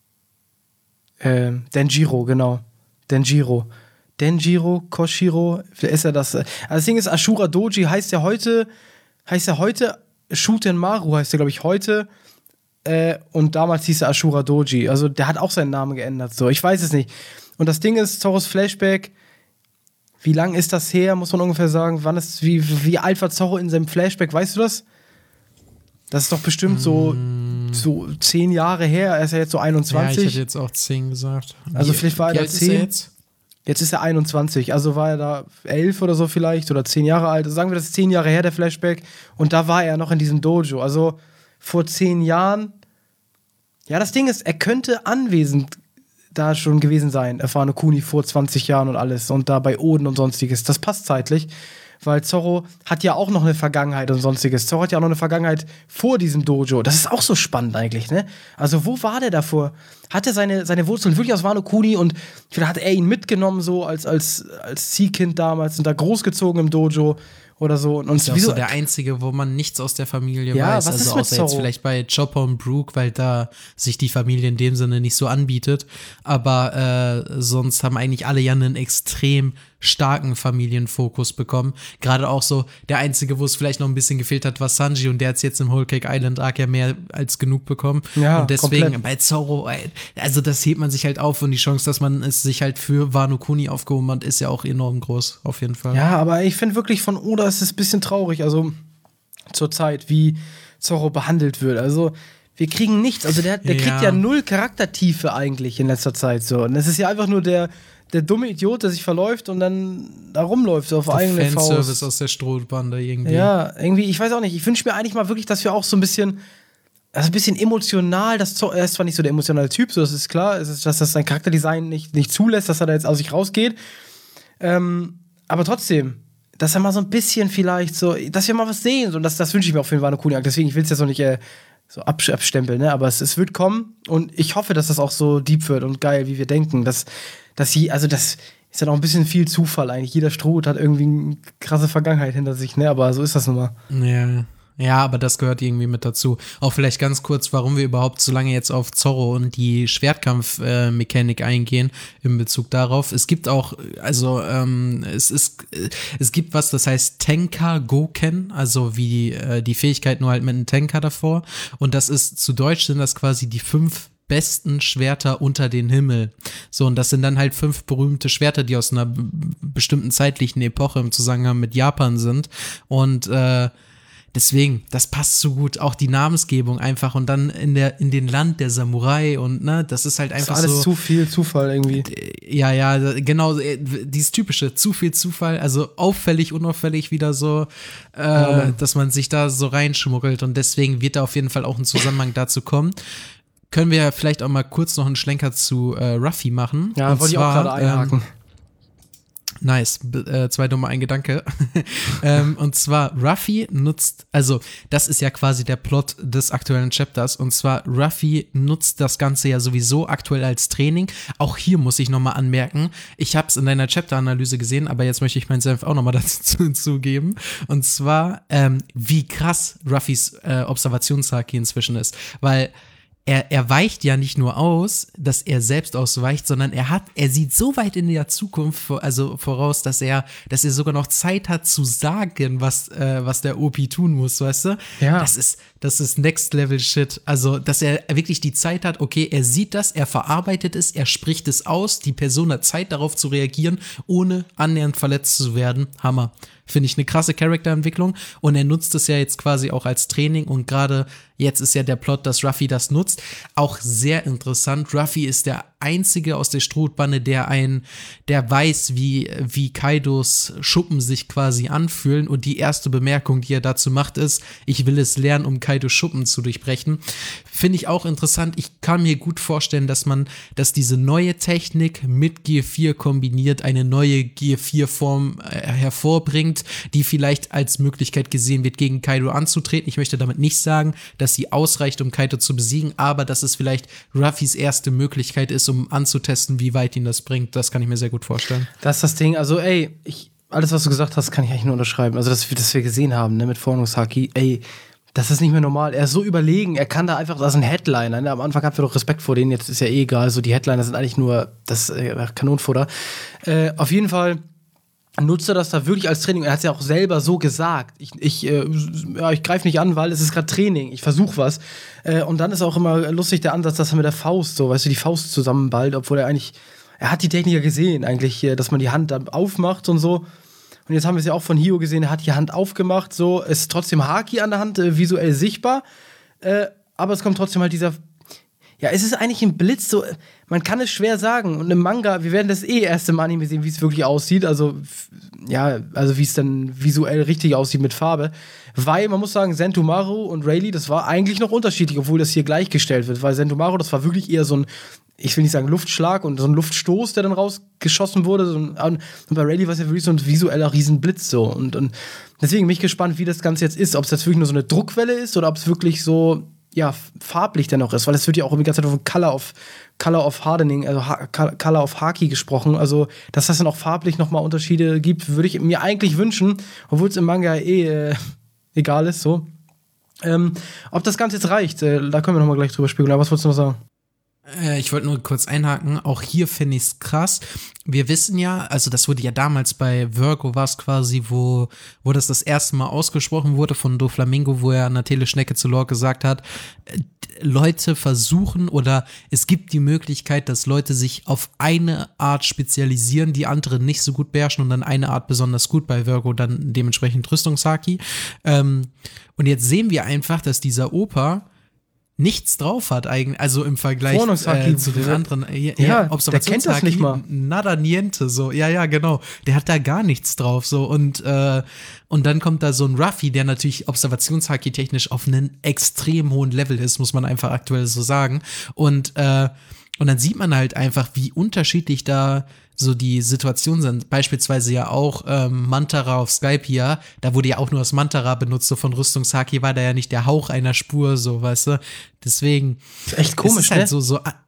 Ähm, Denjiro, genau. Denjiro. Denjiro, Koshiro, vielleicht ist er das. äh, Also das Ding ist, Ashura Doji heißt ja heute, heißt ja heute, Shuten Maru heißt ja, glaube ich, heute. Äh, und damals hieß er Ashura Doji. Also der hat auch seinen Namen geändert. So, ich weiß es nicht. Und das Ding ist, Zorros Flashback, wie lang ist das her, muss man ungefähr sagen? Wann ist, wie, wie alt war Zorro in seinem Flashback? Weißt du das? Das ist doch bestimmt so, so zehn Jahre her. Er ist ja jetzt so Ja, einundzwanzig. ich hätte jetzt auch zehn gesagt. Also Wie- vielleicht war er wie da alt ist zehn. er jetzt? Jetzt ist er einundzwanzig, also war er da elf oder so vielleicht oder zehn Jahre alt. Also sagen wir, das ist zehn Jahre her, der Flashback. Und da war er noch in diesem Dojo. Also vor zehn Jahren. Ja, das Ding ist, er könnte anwesend da schon gewesen sein, Wano Kuni vor zwanzig Jahren und alles. Und da bei Oden und sonstiges. Das passt zeitlich. Weil Zorro hat ja auch noch eine Vergangenheit und sonstiges. Zorro hat ja auch noch eine Vergangenheit vor diesem Dojo. Das ist auch so spannend eigentlich, ne? Also wo war der davor? Hat er seine, seine Wurzeln wirklich aus Wano Kuni und vielleicht hat er ihn mitgenommen so als, als, als Ziehkind damals und da großgezogen im Dojo oder so. Und Ist ja auch wieso- so der einzige, wo man nichts aus der Familie Ja, weiß. was ist Also mit außer jetzt Zorro? vielleicht bei Chopper und Brook, weil da sich die Familie in dem Sinne nicht so anbietet. Aber äh, sonst haben eigentlich alle ja einen extrem starken Familienfokus bekommen. Gerade auch so, der einzige, wo es vielleicht noch ein bisschen gefehlt hat, war Sanji, und der hat es jetzt im Whole Cake Island Arc ja mehr als genug bekommen. Ja, und deswegen komplett. bei Zorro, ey, also das hebt man sich halt auf, und die Chance, dass man es sich halt für Wano Kuni aufgehoben hat, ist ja auch enorm groß, auf jeden Fall. Ja, aber ich finde wirklich von Oda ist es ein bisschen traurig, also zur Zeit, wie Zorro behandelt wird. Also wir kriegen nichts, also der, der Ja. kriegt ja null Charaktertiefe eigentlich in letzter Zeit so. Und es ist ja einfach nur der, der dumme Idiot, der sich verläuft und dann da rumläuft, so auf Der eigene Fanservice Faust. aus der Strohbande irgendwie. Ja, irgendwie, ich weiß auch nicht, ich wünsche mir eigentlich mal wirklich, dass wir auch so ein bisschen, also ein bisschen emotional, das Zorro, er ist zwar nicht so der emotionale Typ, so das ist klar, es ist, dass das sein Charakterdesign nicht, nicht zulässt, dass er da jetzt aus sich rausgeht. Ähm, aber trotzdem, dass er mal so ein bisschen vielleicht so, dass wir mal was sehen. Und das, das wünsche ich mir auch für den Wano Kuni. Deswegen, ich will es jetzt noch nicht äh, so absch- abstempeln, ne? Aber es, es wird kommen und ich hoffe, dass das auch so deep wird und geil, wie wir denken. Dass, dass sie, also das ist ja noch ein bisschen viel Zufall eigentlich. Jeder Strohhut hat irgendwie eine krasse Vergangenheit hinter sich, ne? Aber so ist das nun mal. Ja, Ja, aber das gehört irgendwie mit dazu. Auch vielleicht ganz kurz, warum wir überhaupt so lange jetzt auf Zorro und die Schwertkampf-Mechanik äh, eingehen in Bezug darauf. Es gibt auch, also ähm, es ist, äh, es gibt was, das heißt Tenka Goken, also wie äh, die Fähigkeit nur halt mit einem Tenka davor. Und das ist, zu Deutsch sind das quasi die fünf besten Schwerter unter den Himmel. So, und das sind dann halt fünf berühmte Schwerter, die aus einer b- bestimmten zeitlichen Epoche im Zusammenhang mit Japan sind. Und äh, deswegen, das passt so gut, auch die Namensgebung einfach und dann in der in den Land der Samurai und ne, das ist halt einfach das ist alles so zu viel Zufall irgendwie. Ja, ja, genau, dieses typische, zu viel Zufall, also auffällig, unauffällig wieder so, äh, ja, dass man sich da so reinschmuggelt und deswegen wird da auf jeden Fall auch ein Zusammenhang dazu kommen. Können wir vielleicht auch mal kurz noch einen Schlenker zu äh, Ruffy machen? Ja, und wollte ich auch gerade einhaken. Ähm, Nice, äh, zwei dumme, ein Gedanke. ähm, und zwar, Ruffy nutzt, also das ist ja quasi der Plot des aktuellen Chapters, und zwar Ruffy nutzt das Ganze ja sowieso aktuell als Training. Auch hier muss ich nochmal anmerken, ich habe es in deiner Chapter-Analyse gesehen, aber jetzt möchte ich meinen Senf auch nochmal dazu zugeben. Und zwar, ähm, wie krass Ruffys äh, Observationshaki inzwischen ist, weil Er, er weicht ja nicht nur aus, dass er selbst ausweicht, sondern er hat, er sieht so weit in der Zukunft, also voraus, dass er, dass er sogar noch Zeit hat zu sagen, was, äh, was der O P tun muss, weißt du? Ja. Das ist, das ist Next Level Shit. Also, dass er wirklich die Zeit hat, okay, er sieht das, er verarbeitet es, er spricht es aus, die Person hat Zeit darauf zu reagieren, ohne annähernd verletzt zu werden. Hammer. Finde ich eine krasse Charakterentwicklung und er nutzt es ja jetzt quasi auch als Training und gerade jetzt ist ja der Plot, dass Ruffy das nutzt. Auch sehr interessant. Ruffy ist der einzige aus der Strohbande, der ein, der weiß, wie, wie Kaidos Schuppen sich quasi anfühlen und die erste Bemerkung, die er dazu macht, ist, ich will es lernen, um Kaidos Schuppen zu durchbrechen. Finde ich auch interessant. Ich kann mir gut vorstellen, dass man, dass diese neue Technik mit Gear vier kombiniert, eine neue Gear vier Form äh, hervorbringt, die vielleicht als Möglichkeit gesehen wird, gegen Kaido anzutreten. Ich möchte damit nicht sagen, dass sie ausreicht, um Kaido zu besiegen, aber dass es vielleicht Ruffys erste Möglichkeit ist, um anzutesten, wie weit ihn das bringt. Das kann ich mir sehr gut vorstellen. Das ist das Ding. Also, ey, ich, alles, was du gesagt hast, kann ich eigentlich nur unterschreiben. Also, dass wir, dass wir gesehen haben, ne, mit Fornungshaki, ey, das ist nicht mehr normal. Er ist so überlegen, er kann da einfach, das ist ein Headliner. Ne? Am Anfang hatten wir doch Respekt vor denen, jetzt ist ja eh egal. So, die Headliner sind eigentlich nur das äh, Kanonenfutter. Äh, auf jeden Fall nutzt er das da wirklich als Training. Er hat es ja auch selber so gesagt. Ich, ich, äh, ja, ich greife nicht an, weil es ist gerade Training. Ich versuche was. Äh, und dann ist auch immer lustig der Ansatz, dass er mit der Faust, so, weißt du, die Faust zusammenballt, obwohl er eigentlich, er hat die Technik ja gesehen, eigentlich, dass man die Hand dann aufmacht und so. Und jetzt haben wir es ja auch von Hio gesehen, er hat die Hand aufgemacht, so, es ist trotzdem Haki an der Hand, äh, visuell sichtbar. Äh, aber es kommt trotzdem halt dieser. Ja, es ist eigentlich ein Blitz, so, man kann es schwer sagen. Und im Manga, wir werden das eh erst im Anime sehen, wie es wirklich aussieht. Also, f- ja, also wie es dann visuell richtig aussieht mit Farbe. Weil, man muss sagen, Sentomaru und Rayleigh, das war eigentlich noch unterschiedlich, obwohl das hier gleichgestellt wird. Weil Sentomaru, das war wirklich eher so ein, ich will nicht sagen Luftschlag und so ein Luftstoß, der dann rausgeschossen wurde. So ein, und bei Rayleigh war es ja wirklich so ein visueller Riesenblitz so. Und, und deswegen bin ich gespannt, wie das Ganze jetzt ist. Ob es jetzt wirklich nur so eine Druckwelle ist oder ob es wirklich so, ja, farblich dann auch ist, weil es wird ja auch die ganze Zeit von Color of, Color of Hardening, also ha- Color of Haki gesprochen, also dass das dann auch farblich nochmal Unterschiede gibt, würde ich mir eigentlich wünschen, obwohl es im Manga eh äh, egal ist, so. Ähm, ob das Ganze jetzt reicht, äh, da können wir nochmal gleich drüber spekulieren, was wolltest du noch sagen? Äh, ich wollte nur kurz einhaken, auch hier finde ich es krass. Wir wissen ja, also das wurde ja damals bei Virgo war es quasi, wo, wo das das erste Mal ausgesprochen wurde von Doflamingo, wo er an der Teleschnecke zu Lore gesagt hat, äh, Leute versuchen oder es gibt die Möglichkeit, dass Leute sich auf eine Art spezialisieren, die andere nicht so gut beherrschen und dann eine Art besonders gut, bei Virgo dann dementsprechend Rüstungshaki. Ähm, und jetzt sehen wir einfach, dass dieser Opa nichts drauf hat eigentlich, also im Vergleich äh, zu den anderen. Äh, ja, der kennt das nicht mal. Nada niente, so. Ja, ja, genau. Der hat da gar nichts drauf, so. Und, äh, und dann kommt da so ein Ruffy, der natürlich Observationshaki technisch auf einem extrem hohen Level ist, muss man einfach aktuell so sagen. Und, äh, und dann sieht man halt einfach, wie unterschiedlich da so die Situationen sind. Beispielsweise ja auch ähm, Mantara auf Skypiea, da wurde ja auch nur das Mantara benutzt, so von Rüstungshaki war da ja nicht der Hauch einer Spur, so, weißt du. Deswegen. Das ist echt komisch, es ist halt ne? so, so,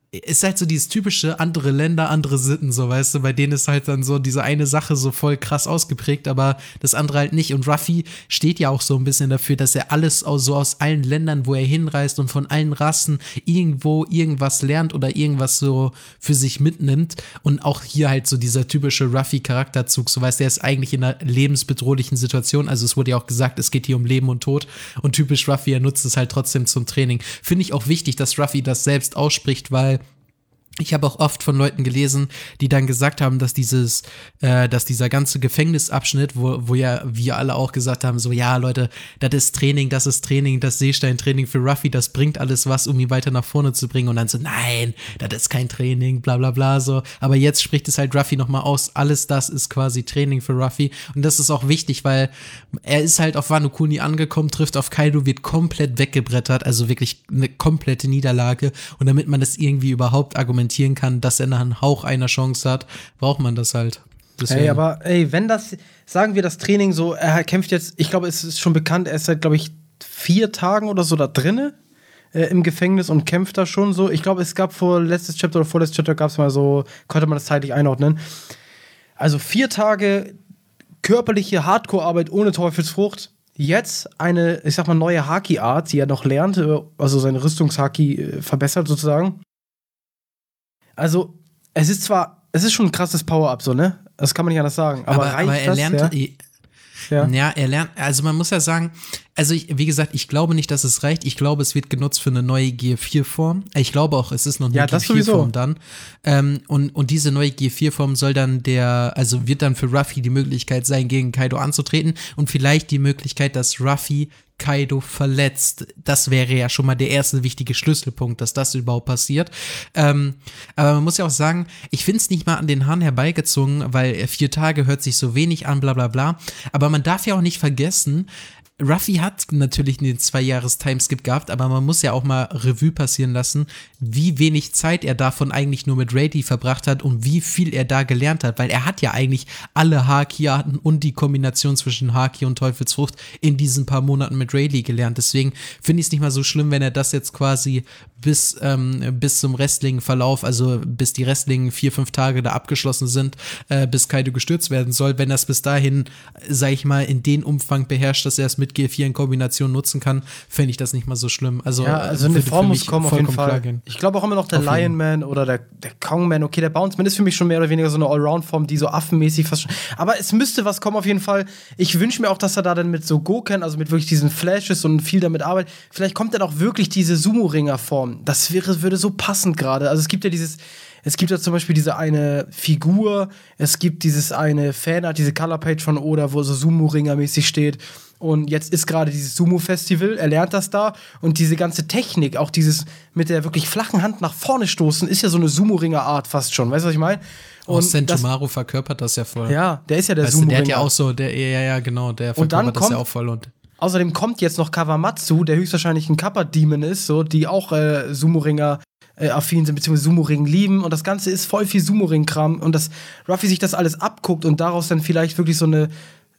ist halt so dieses typische andere Länder, andere Sitten, so weißt du, bei denen ist halt dann so diese eine Sache so voll krass ausgeprägt, aber das andere halt nicht. Und Ruffy steht ja auch so ein bisschen dafür, dass er alles aus, so aus allen Ländern, wo er hinreist und von allen Rassen irgendwo irgendwas lernt oder irgendwas so für sich mitnimmt. Und auch hier halt so dieser typische Ruffy-Charakterzug, so weißt du, er ist eigentlich in einer lebensbedrohlichen Situation, also es wurde ja auch gesagt, es geht hier um Leben und Tod und typisch Ruffy, er nutzt es halt trotzdem zum Training. Finde ich auch wichtig, dass Ruffy das selbst ausspricht, weil ich habe auch oft von Leuten gelesen, die dann gesagt haben, dass dieses, äh, dass dieser ganze Gefängnisabschnitt, wo, wo ja wir alle auch gesagt haben, so ja Leute, das ist Training, das ist Training, das Seesteintraining für Ruffy, das bringt alles was, um ihn weiter nach vorne zu bringen und dann so, nein, das ist kein Training, bla bla bla so, aber jetzt spricht es halt Ruffy nochmal aus, alles das ist quasi Training für Ruffy und das ist auch wichtig, weil er ist halt auf Wano Kuni angekommen, trifft auf Kaido, wird komplett weggebrettert, also wirklich eine komplette Niederlage und damit man das irgendwie überhaupt argumentieren kann, dass er einen Hauch einer Chance hat, braucht man das halt. Deswegen. Ey, aber ey, wenn das, sagen wir das Training so, er kämpft jetzt, ich glaube, es ist schon bekannt, er ist seit, glaube ich, vier Tagen oder so da drinne äh, im Gefängnis und kämpft da schon so. Ich glaube, es gab vor letztes Chapter oder vorletztes Chapter gab es mal so, konnte man das zeitlich einordnen. Also vier Tage körperliche Hardcore-Arbeit ohne Teufelsfrucht. Jetzt eine, ich sag mal, neue Haki-Art, die er noch lernt, also seine Rüstungshaki äh, verbessert sozusagen. Also, es ist zwar, es ist schon ein krasses Power-Up, so, ne? Das kann man nicht anders sagen. Aber, aber, reicht aber er das, lernt, ja? Ja. ja, er lernt, also man muss ja sagen, also ich, wie gesagt, ich glaube nicht, dass es reicht. Ich glaube, es wird genutzt für eine neue G vier Form. Ich glaube auch, es ist noch eine ja, G vier Form dann. Ähm, und, und diese neue G vier Form soll dann der, also wird dann für Ruffy die Möglichkeit sein, gegen Kaido anzutreten und vielleicht die Möglichkeit, dass Ruffy Kaido verletzt. Das wäre ja schon mal der erste wichtige Schlüsselpunkt, dass das überhaupt passiert. Ähm, aber man muss ja auch sagen, ich finde es nicht mal an den Haaren herbeigezogen, weil vier Tage hört sich so wenig an, bla bla bla. Aber man darf ja auch nicht vergessen, Ruffy hat natürlich einen Zwei-Jahres-Timeskip gehabt, aber man muss ja auch mal Revue passieren lassen, wie wenig Zeit er davon eigentlich nur mit Rayleigh verbracht hat und wie viel er da gelernt hat, weil er hat ja eigentlich alle Haki-Arten und die Kombination zwischen Haki und Teufelsfrucht in diesen paar Monaten mit Rayleigh gelernt. Deswegen finde ich es nicht mal so schlimm, wenn er das jetzt quasi bis, ähm, bis zum restlichen Verlauf, also bis die restlichen vier, fünf Tage da abgeschlossen sind, äh, bis Kaido gestürzt werden soll, wenn er es bis dahin, sag ich mal, in den Umfang beherrscht, dass er es mit G vier in Kombination nutzen kann, fände ich das nicht mal so schlimm. Also, ja, also eine Form muss kommen auf jeden Fall. Gehen. Ich glaube auch immer noch der Lion Man oder der, der Kong Man, okay, der Bounce Man ist für mich schon mehr oder weniger so eine Allround-Form, die so affenmäßig fast schon, aber es müsste was kommen auf jeden Fall. Ich wünsche mir auch, dass er da dann mit so Goken, also mit wirklich diesen Flashes und viel damit arbeitet, vielleicht kommt dann auch wirklich diese Sumo-Ringer-Form. Das wäre, würde so passend gerade. Also es gibt ja dieses Es gibt ja zum Beispiel diese eine Figur, es gibt dieses eine Fanart, diese Colorpage von Oda, wo so Sumo-Ringer-mäßig steht. Und jetzt ist gerade dieses Sumo-Festival, er lernt das da. Und diese ganze Technik, auch dieses mit der wirklich flachen Hand nach vorne stoßen, ist ja so eine Sumo-Ringer-Art fast schon. Weißt du, was ich meine? Und Sentomaru verkörpert das ja voll. Ja, der ist ja der weißt Sumo-Ringer. Der hat ja auch so, der, ja, ja, genau, der und dann verkörpert das kommt, ja auch voll. Und außerdem kommt jetzt noch Kawamatsu, der höchstwahrscheinlich ein Kappa-Demon ist, so, die auch äh, Sumo-Ringer Äh, affin sind, beziehungsweise Sumo-Ring lieben und das Ganze ist voll viel Sumo-Ring-Kram und dass Ruffy sich das alles abguckt und daraus dann vielleicht wirklich so eine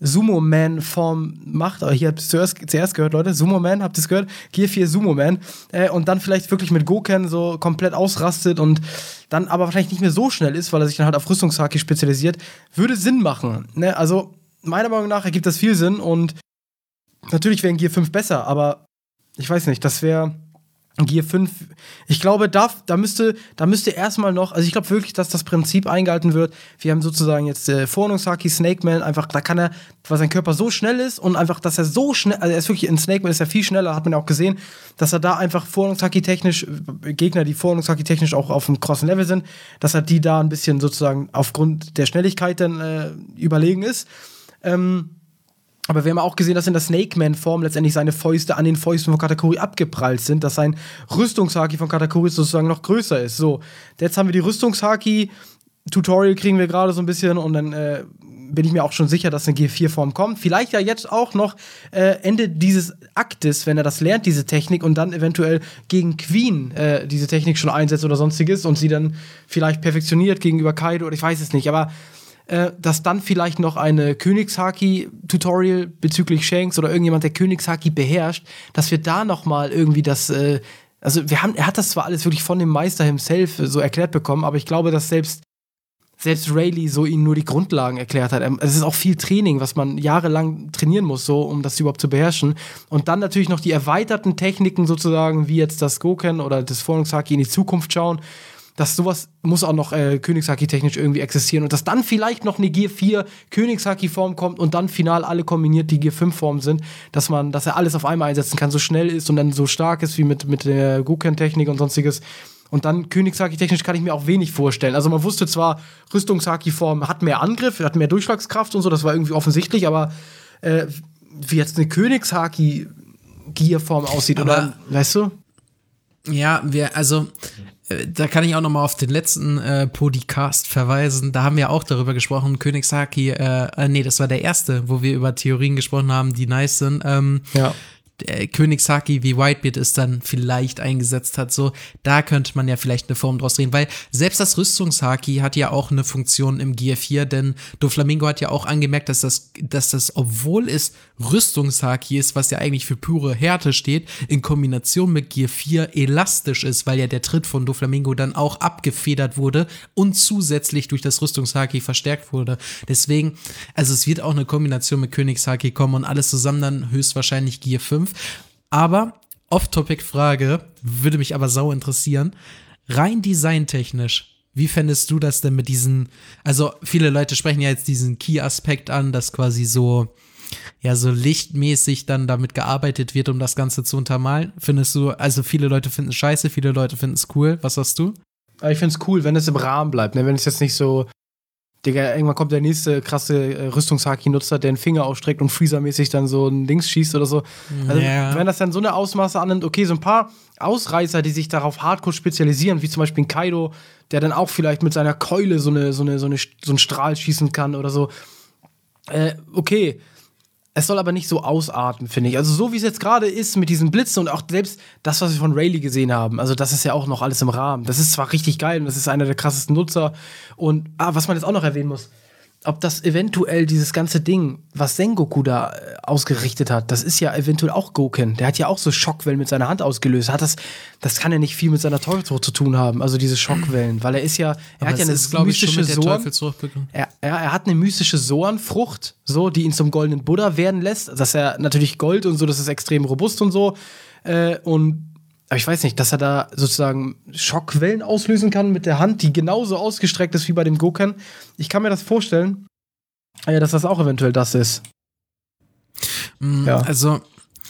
Sumo-Man-Form macht. Aber hier habt ihr es zuerst, zuerst gehört, Leute. Sumo-Man, habt ihr es gehört? Gear vier Sumo-Man. Äh, und dann vielleicht wirklich mit Goken so komplett ausrastet und dann aber wahrscheinlich nicht mehr so schnell ist, weil er sich dann halt auf Rüstungshaki spezialisiert. Würde Sinn machen. Ne? Also, meiner Meinung nach ergibt das viel Sinn und natürlich wäre ein Gear fünf besser, aber ich weiß nicht, das wäre Gear fünf, ich glaube, da, da müsste, da müsste erstmal noch, also ich glaube wirklich, dass das Prinzip eingehalten wird. Wir haben sozusagen jetzt äh, Fornungshaki, Snake Man, einfach, da kann er, weil sein Körper so schnell ist und einfach, dass er so schnell, also er ist wirklich, in Snake Man ist er viel schneller, hat man ja auch gesehen, dass er da einfach Fornungshaki technisch, Gegner, die Fornungshaki technisch auch auf einem crossen Level sind, dass er die da ein bisschen sozusagen aufgrund der Schnelligkeit dann äh, überlegen ist. Ähm, Aber wir haben auch gesehen, dass in der Snake-Man-Form letztendlich seine Fäuste an den Fäusten von Katakuri abgeprallt sind, dass sein Rüstungshaki von Katakuri sozusagen noch größer ist. So, jetzt haben wir die Rüstungshaki-Tutorial, kriegen wir gerade so ein bisschen und dann äh, bin ich mir auch schon sicher, dass eine G vier Form kommt. Vielleicht ja jetzt auch noch äh, Ende dieses Aktes, wenn er das lernt, diese Technik, und dann eventuell gegen Queen äh, diese Technik schon einsetzt oder sonstiges und sie dann vielleicht perfektioniert gegenüber Kaido oder ich weiß es nicht, aber dass dann vielleicht noch eine Königshaki-Tutorial bezüglich Shanks oder irgendjemand, der Königshaki beherrscht, dass wir da noch mal irgendwie das, äh, also wir haben, er hat das zwar alles wirklich von dem Meister himself so erklärt bekommen, aber ich glaube, dass selbst selbst Rayleigh so ihnen nur die Grundlagen erklärt hat. Es ist auch viel Training, was man jahrelang trainieren muss, so, um das überhaupt zu beherrschen. Und dann natürlich noch die erweiterten Techniken sozusagen, wie jetzt das Goken oder das Phoenix-Haki in die Zukunft schauen. Dass sowas muss auch noch äh, Königshaki technisch irgendwie existieren. Und dass dann vielleicht noch eine Gear vier Königshaki-Form kommt und dann final alle kombiniert die Gear fünf Formen sind, dass man, dass er alles auf einmal einsetzen kann, so schnell ist und dann so stark ist wie mit, mit der Goken-Technik und sonstiges. Und dann Königshaki-technisch kann ich mir auch wenig vorstellen. Also man wusste zwar, Rüstungshaki-Form hat mehr Angriff, hat mehr Durchschlagskraft und so, das war irgendwie offensichtlich, aber äh, wie jetzt eine Königshaki-Gear-Form aussieht, aber, oder, weißt du? Ja, wir, also äh, da kann ich auch noch mal auf den letzten äh, Podcast verweisen. Da haben wir auch darüber gesprochen, Königshaki, äh, äh, nee, das war der erste, wo wir über Theorien gesprochen haben, die nice sind. Ähm, ja. Königshaki, wie Whitebeard es dann vielleicht eingesetzt hat, so, da könnte man ja vielleicht eine Form draus drehen, weil selbst das Rüstungshaki hat ja auch eine Funktion im Gear vier, denn Doflamingo hat ja auch angemerkt, dass das, dass das, obwohl es Rüstungshaki ist, was ja eigentlich für pure Härte steht, in Kombination mit Gear vier elastisch ist, weil ja der Tritt von Doflamingo dann auch abgefedert wurde und zusätzlich durch das Rüstungshaki verstärkt wurde. Deswegen, also es wird auch eine Kombination mit Königshaki kommen und alles zusammen dann höchstwahrscheinlich Gear fünf. Aber, Off-Topic-Frage, würde mich aber sau interessieren, rein designtechnisch, wie fändest du das denn mit diesen, also viele Leute sprechen ja jetzt diesen Key-Aspekt an, dass quasi so, ja, so lichtmäßig dann damit gearbeitet wird, um das Ganze zu untermalen. Findest du, also viele Leute finden es scheiße, viele Leute finden es cool, was sagst du? Ich finde es cool, wenn es im Rahmen bleibt, ne? Wenn es jetzt nicht so, Digga, irgendwann kommt der nächste krasse äh, Rüstungshaki-Nutzer, der einen Finger ausstreckt und Freezer-mäßig dann so ein Dings schießt oder so. Also, ja. Wenn das dann so eine Ausmaße annimmt, okay, so ein paar Ausreißer, die sich darauf hardcore spezialisieren, wie zum Beispiel ein Kaido, der dann auch vielleicht mit seiner Keule so, eine, so, eine, so, eine, so einen Strahl schießen kann oder so. Äh, okay. Es soll aber nicht so ausarten, finde ich. Also so wie es jetzt gerade ist mit diesen Blitzen und auch selbst das, was wir von Rayleigh gesehen haben, also das ist ja auch noch alles im Rahmen. Das ist zwar richtig geil und das ist einer der krassesten Nutzer. Und ah, was man jetzt auch noch erwähnen muss, ob das eventuell dieses ganze Ding, was Sengoku da äh, ausgerichtet hat, das ist ja eventuell auch Goken. Der hat ja auch so Schockwellen mit seiner Hand ausgelöst. Hat das, das kann ja nicht viel mit seiner Teufelsfrucht zu tun haben, also diese Schockwellen, weil er ist ja, er Aber hat ja eine ist, mystische Sohren. Er, er, er hat eine mystische Sorenfrucht, so, die ihn zum goldenen Buddha werden lässt. Dass er natürlich Gold und so, das ist extrem robust und so. Äh, und aber ich weiß nicht, dass er da sozusagen Schockwellen auslösen kann mit der Hand, die genauso ausgestreckt ist wie bei dem Goken. Ich kann mir das vorstellen, dass das auch eventuell das ist. Mm, ja. Also,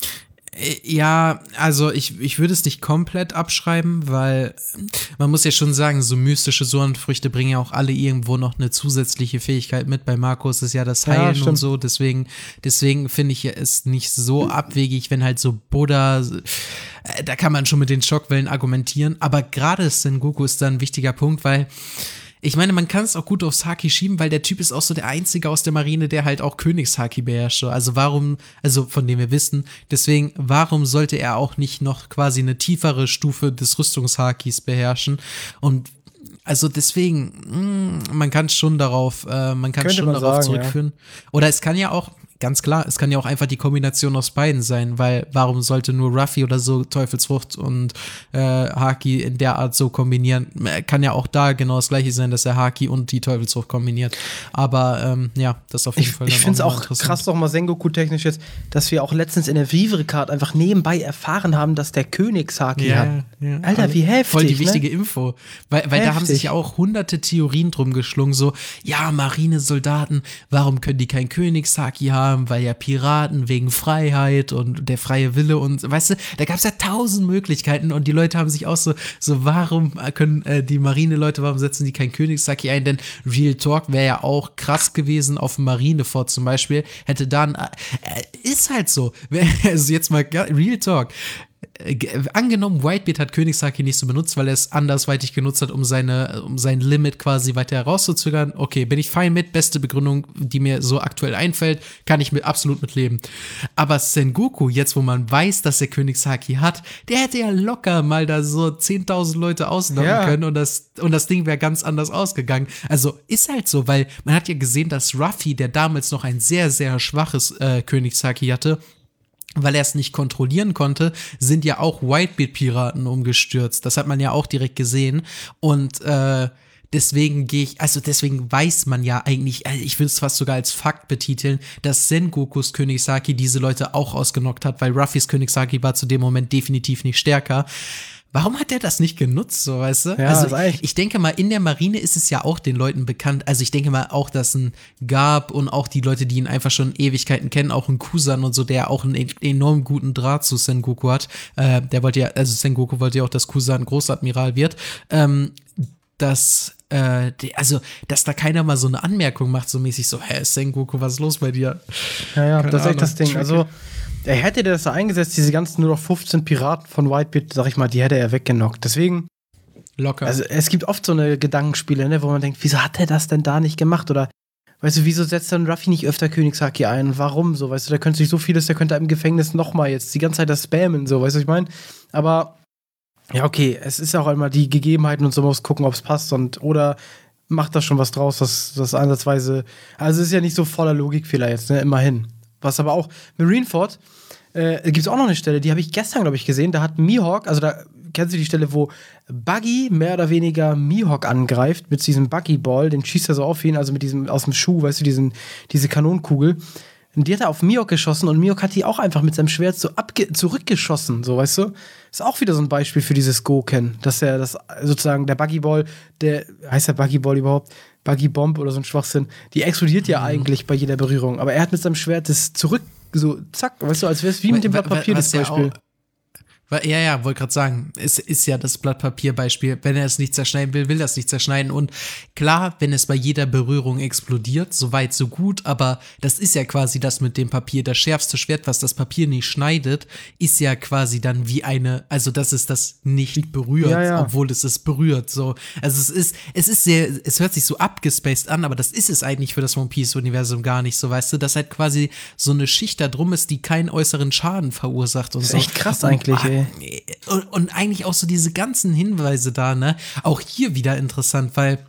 ja, also ich, ich würde es nicht komplett abschreiben, weil man muss ja schon sagen, so mystische Sorenfrüchte bringen ja auch alle irgendwo noch eine zusätzliche Fähigkeit mit. Bei Markus ist ja das Heilen ja, und so, deswegen, deswegen finde ich es nicht so abwegig, wenn halt so Buddha, äh, da kann man schon mit den Schockwellen argumentieren, aber gerade Sengoku ist da ein wichtiger Punkt, weil ich meine, man kann es auch gut aufs Haki schieben, weil der Typ ist auch so der Einzige aus der Marine, der halt auch Königshaki beherrscht. Also warum, also von dem wir wissen, deswegen, warum sollte er auch nicht noch quasi eine tiefere Stufe des Rüstungshakis beherrschen? Und also deswegen, mh, man kann schon darauf, äh, man kann schon darauf sagen, zurückführen. Ja. Oder es kann ja auch, ganz klar, es kann ja auch einfach die Kombination aus beiden sein, weil warum sollte nur Ruffy oder so Teufelsfrucht und äh, Haki in der Art so kombinieren? Kann ja auch da genau das gleiche sein, dass er Haki und die Teufelsfrucht kombiniert. Aber ähm, ja, das ist auf jeden ich, Fall Ich finde es auch krass nochmal Sengoku-technisch jetzt, dass wir auch letztens in der Vivre-Card einfach nebenbei erfahren haben, dass der Königshaki ja, hat. Ja. Alter, wie heftig. Voll die ne? wichtige Info. Weil, weil da haben sich ja auch hunderte Theorien drum geschlungen, so, ja, Marinesoldaten, warum können die kein Königshaki haben? Weil ja Piraten wegen Freiheit und der freie Wille und weißt du, da gab es ja tausend Möglichkeiten und die Leute haben sich auch so, so warum können äh, die Marineleute, warum setzen die kein Königshaki ein? Denn Real Talk wäre ja auch krass gewesen auf dem Marinefort zum Beispiel, hätte dann, äh, ist halt so, also jetzt mal Real Talk. Angenommen, Whitebeard hat Königshaki nicht so benutzt, weil er es andersweitig genutzt hat, um seine, um sein Limit quasi weiter herauszuzögern. Okay, bin ich fein mit, beste Begründung, die mir so aktuell einfällt, kann ich mit absolut mit leben. Aber Sengoku, jetzt wo man weiß, dass er Königshaki hat, der hätte ja locker mal da so zehntausend Leute ausnocken ja. können und das, und das Ding wäre ganz anders ausgegangen. Also ist halt so, weil man hat ja gesehen, dass Ruffy, der damals noch ein sehr, sehr schwaches äh, Königshaki hatte, weil er es nicht kontrollieren konnte, sind ja auch Whitebeard-Piraten umgestürzt. Das hat man ja auch direkt gesehen. Und äh, deswegen gehe ich, also deswegen weiß man ja eigentlich, ich will es fast sogar als Fakt betiteln, dass Sengokus König Saki diese Leute auch ausgenockt hat, weil Ruffys König Saki war zu dem Moment definitiv nicht stärker. Warum hat er das nicht genutzt, so, weißt du? Ja, also ich, ich denke mal, in der Marine ist es ja auch den Leuten bekannt. Also ich denke mal auch, dass ein Garp und auch die Leute, die ihn einfach schon Ewigkeiten kennen, auch ein Kusan und so, der auch einen enorm guten Draht zu Sengoku hat. Äh, der wollte ja, also Sengoku wollte ja auch, dass Kusan Großadmiral wird. Ähm, dass, äh, die, also, dass da keiner mal so eine Anmerkung macht, so mäßig so, hä, Sengoku, was ist los bei dir? Ja, ja, Keine das ist echt Ahnung. das Ding. Also, er hätte das da eingesetzt, diese ganzen nur noch fünfzehn Piraten von Whitebeard, sag ich mal, die hätte er weggenockt. Deswegen, locker. also es gibt oft so eine Gedankenspiele, ne, wo man denkt, wieso hat er das denn da nicht gemacht? Oder, weißt du, wieso setzt dann Ruffy nicht öfter König Saki ein? Warum so? Weißt du, der könnte sich so vieles, der könnte im Gefängnis nochmal jetzt die ganze Zeit das spammen, so, weißt du, was ich meine? Aber, ja, okay, es ist auch immer die Gegebenheiten und so, muss gucken, ob es passt und, oder macht da schon was draus, was das ansatzweise, also es ist ja nicht so voller Logikfehler jetzt, ne, immerhin. Was aber auch, Marineford, äh, gibt es auch noch eine Stelle, die habe ich gestern, glaube ich, gesehen, da hat Mihawk, also da kennst du die Stelle, wo Buggy mehr oder weniger Mihawk angreift mit diesem Buggy-Ball, den schießt er so auf ihn, also mit diesem, aus dem Schuh, weißt du, diesen, diese Kanonenkugel. Und die hat er auf Mihawk geschossen und Mihawk hat die auch einfach mit seinem Schwert so abge- zurückgeschossen, so, weißt du? Ist auch wieder so ein Beispiel für dieses Goken, dass er das sozusagen, der Buggy-Ball, der, heißt der Buggy-Ball überhaupt? Buggy-Bomb oder so ein Schwachsinn, die explodiert ja mhm. eigentlich bei jeder Berührung, aber er hat mit seinem Schwert das zurück, so, zack, weißt du, als wäre es wie mit dem Blatt Papier, das Beispiel. Ja, ja, wollte gerade sagen, es ist ja das Blatt Papier-Beispiel. Wenn er es nicht zerschneiden will, will er es nicht zerschneiden. Und klar, wenn es bei jeder Berührung explodiert, so weit, so gut, aber das ist ja quasi das mit dem Papier. Das schärfste Schwert, was das Papier nicht schneidet, ist ja quasi dann wie eine, also dass es das nicht berührt, ja, ja. obwohl es es berührt. So. Also es ist, es ist sehr, es hört sich so abgespaced an, aber das ist es eigentlich für das One Piece-Universum gar nicht so, weißt du, dass halt quasi so eine Schicht da drum ist, die keinen äußeren Schaden verursacht und das ist so. Echt krass eigentlich, und, ey. Und, und eigentlich auch so diese ganzen Hinweise da, ne? Auch hier wieder interessant, weil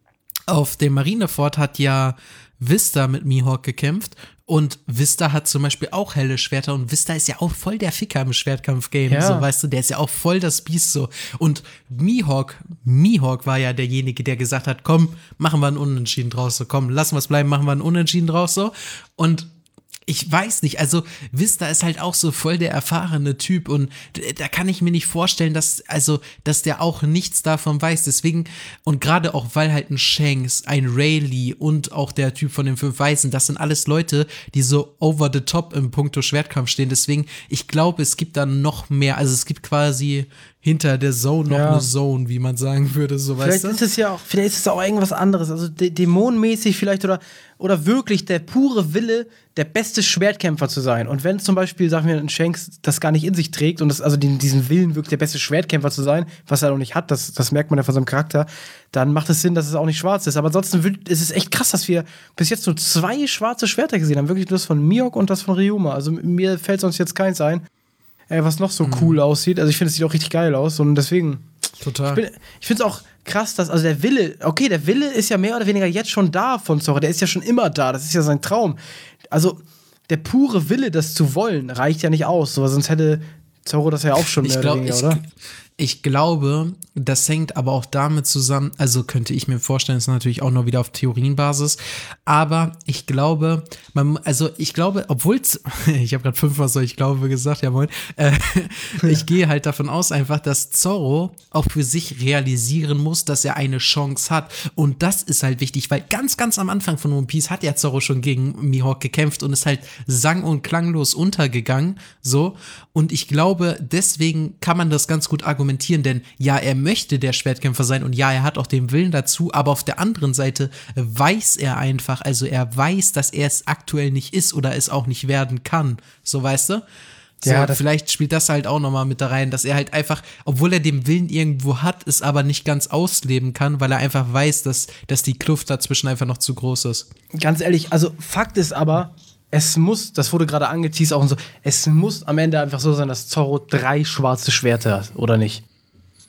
auf dem Marineford hat ja Vista mit Mihawk gekämpft und Vista hat zum Beispiel auch helle Schwerter und Vista ist ja auch voll der Ficker im Schwertkampf-Game, ja. so, weißt du, der ist ja auch voll das Biest so. Und Mihawk, Mihawk war ja derjenige, der gesagt hat, komm, machen wir einen Unentschieden draus, so, komm, lassen wir es bleiben, machen wir einen Unentschieden draus, so. Und ich weiß nicht, also Vista ist halt auch so voll der erfahrene Typ und da kann ich mir nicht vorstellen, dass, also, dass der auch nichts davon weiß, deswegen, und gerade auch, weil halt ein Shanks, ein Rayleigh und auch der Typ von den fünf Weißen, das sind alles Leute, die so over the top im Punkto Schwertkampf stehen, deswegen, ich glaube, es gibt da noch mehr, also es gibt quasi hinter der Zone noch ja. eine Zone, wie man sagen würde, so, vielleicht weißt du? Ist es ja auch, vielleicht ist es auch irgendwas anderes, also dä- dämonenmäßig vielleicht oder, oder wirklich der pure Wille, der beste Schwertkämpfer zu sein. Und wenn zum Beispiel, sagen wir, ein Shanks das gar nicht in sich trägt und das, also den, diesen Willen, wirklich der beste Schwertkämpfer zu sein, was er noch nicht hat, das, das merkt man ja von seinem Charakter, dann macht es Sinn, dass es auch nicht schwarz ist. Aber ansonsten wird, ist es echt krass, dass wir bis jetzt nur zwei schwarze Schwerter gesehen haben. Wirklich nur das von Mihawk und das von Ryoma. Also mir fällt sonst jetzt keins ein. Äh, was noch so mhm. cool aussieht. Also ich finde, es sieht auch richtig geil aus und deswegen. Total. Ich, ich finde es auch krass, dass, also der Wille, okay, der Wille ist ja mehr oder weniger jetzt schon da von Zoro. Der ist ja schon immer da. Das ist ja sein Traum. Also der pure Wille, das zu wollen, reicht ja nicht aus. So, sonst hätte Zoro das ja auch schon mehr ich glaub, oder weniger, ich, oder? Ich glaube, das hängt aber auch damit zusammen, also könnte ich mir vorstellen, ist natürlich auch nur wieder auf Theorienbasis, aber ich glaube, man, also ich glaube, obwohl ich habe gerade fünfmal so ich glaube gesagt, ja moin, äh, ich gehe halt davon aus einfach, dass Zoro auch für sich realisieren muss, dass er eine Chance hat und das ist halt wichtig, weil ganz, ganz am Anfang von One Piece hat ja Zoro schon gegen Mihawk gekämpft und ist halt sang- und klanglos untergegangen, so, und ich glaube, deswegen kann man das ganz gut argumentieren, denn ja, er möchte der Schwertkämpfer sein und ja, er hat auch den Willen dazu, aber auf der anderen Seite weiß er einfach, also er weiß, dass er es aktuell nicht ist oder es auch nicht werden kann, so, weißt du? So, ja, vielleicht spielt das halt auch nochmal mit da rein, dass er halt einfach, obwohl er den Willen irgendwo hat, es aber nicht ganz ausleben kann, weil er einfach weiß, dass, dass die Kluft dazwischen einfach noch zu groß ist. Ganz ehrlich, also Fakt ist aber, es muss, das wurde gerade angeteased auch und so, es muss am Ende einfach so sein, dass Zoro drei schwarze Schwerter hat, oder nicht?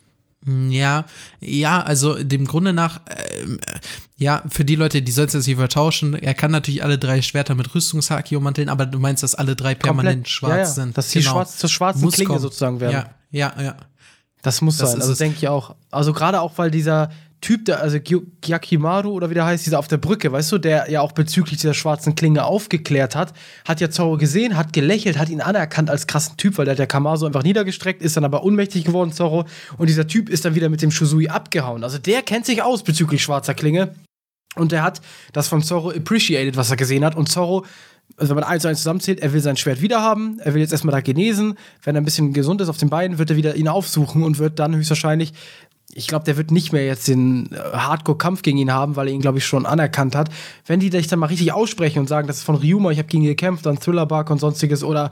Ja, ja, also dem Grunde nach, ähm, ja, für die Leute, die sollen es jetzt nicht vertauschen, er kann natürlich alle drei Schwerter mit Rüstungshaki ummanteln, aber du meinst, dass alle drei permanent Komplett, schwarz ja, ja. sind. Dass die Genau. schwarz, zur schwarzen Muss Klinge kommen. sozusagen werden. Ja, ja, ja. Das muss Das sein, ist also es. denke ich auch. Also gerade auch, weil dieser Typ, der, also Gyu- Gyakimaru oder wie der heißt, dieser auf der Brücke, weißt du, der ja auch bezüglich dieser schwarzen Klinge aufgeklärt hat, hat ja Zorro gesehen, hat gelächelt, hat ihn anerkannt als krassen Typ, weil der hat der Kamazo einfach niedergestreckt, ist dann aber ohnmächtig geworden, Zorro, und dieser Typ ist dann wieder mit dem Shusui abgehauen. Also der kennt sich aus bezüglich schwarzer Klinge und der hat das von Zorro appreciated, was er gesehen hat, und Zorro, also wenn man eins zu eins zusammenzählt, er will sein Schwert wiederhaben, er will jetzt erstmal da genesen, wenn er ein bisschen gesund ist auf den Beinen, wird er wieder ihn aufsuchen und wird dann höchstwahrscheinlich, ich glaube, der wird nicht mehr jetzt den äh, Hardcore-Kampf gegen ihn haben, weil er ihn, glaube ich, schon anerkannt hat. Wenn die dich dann mal richtig aussprechen und sagen, das ist von Ryuma, ich habe gegen ihn gekämpft, dann Thriller-Bark und sonstiges, oder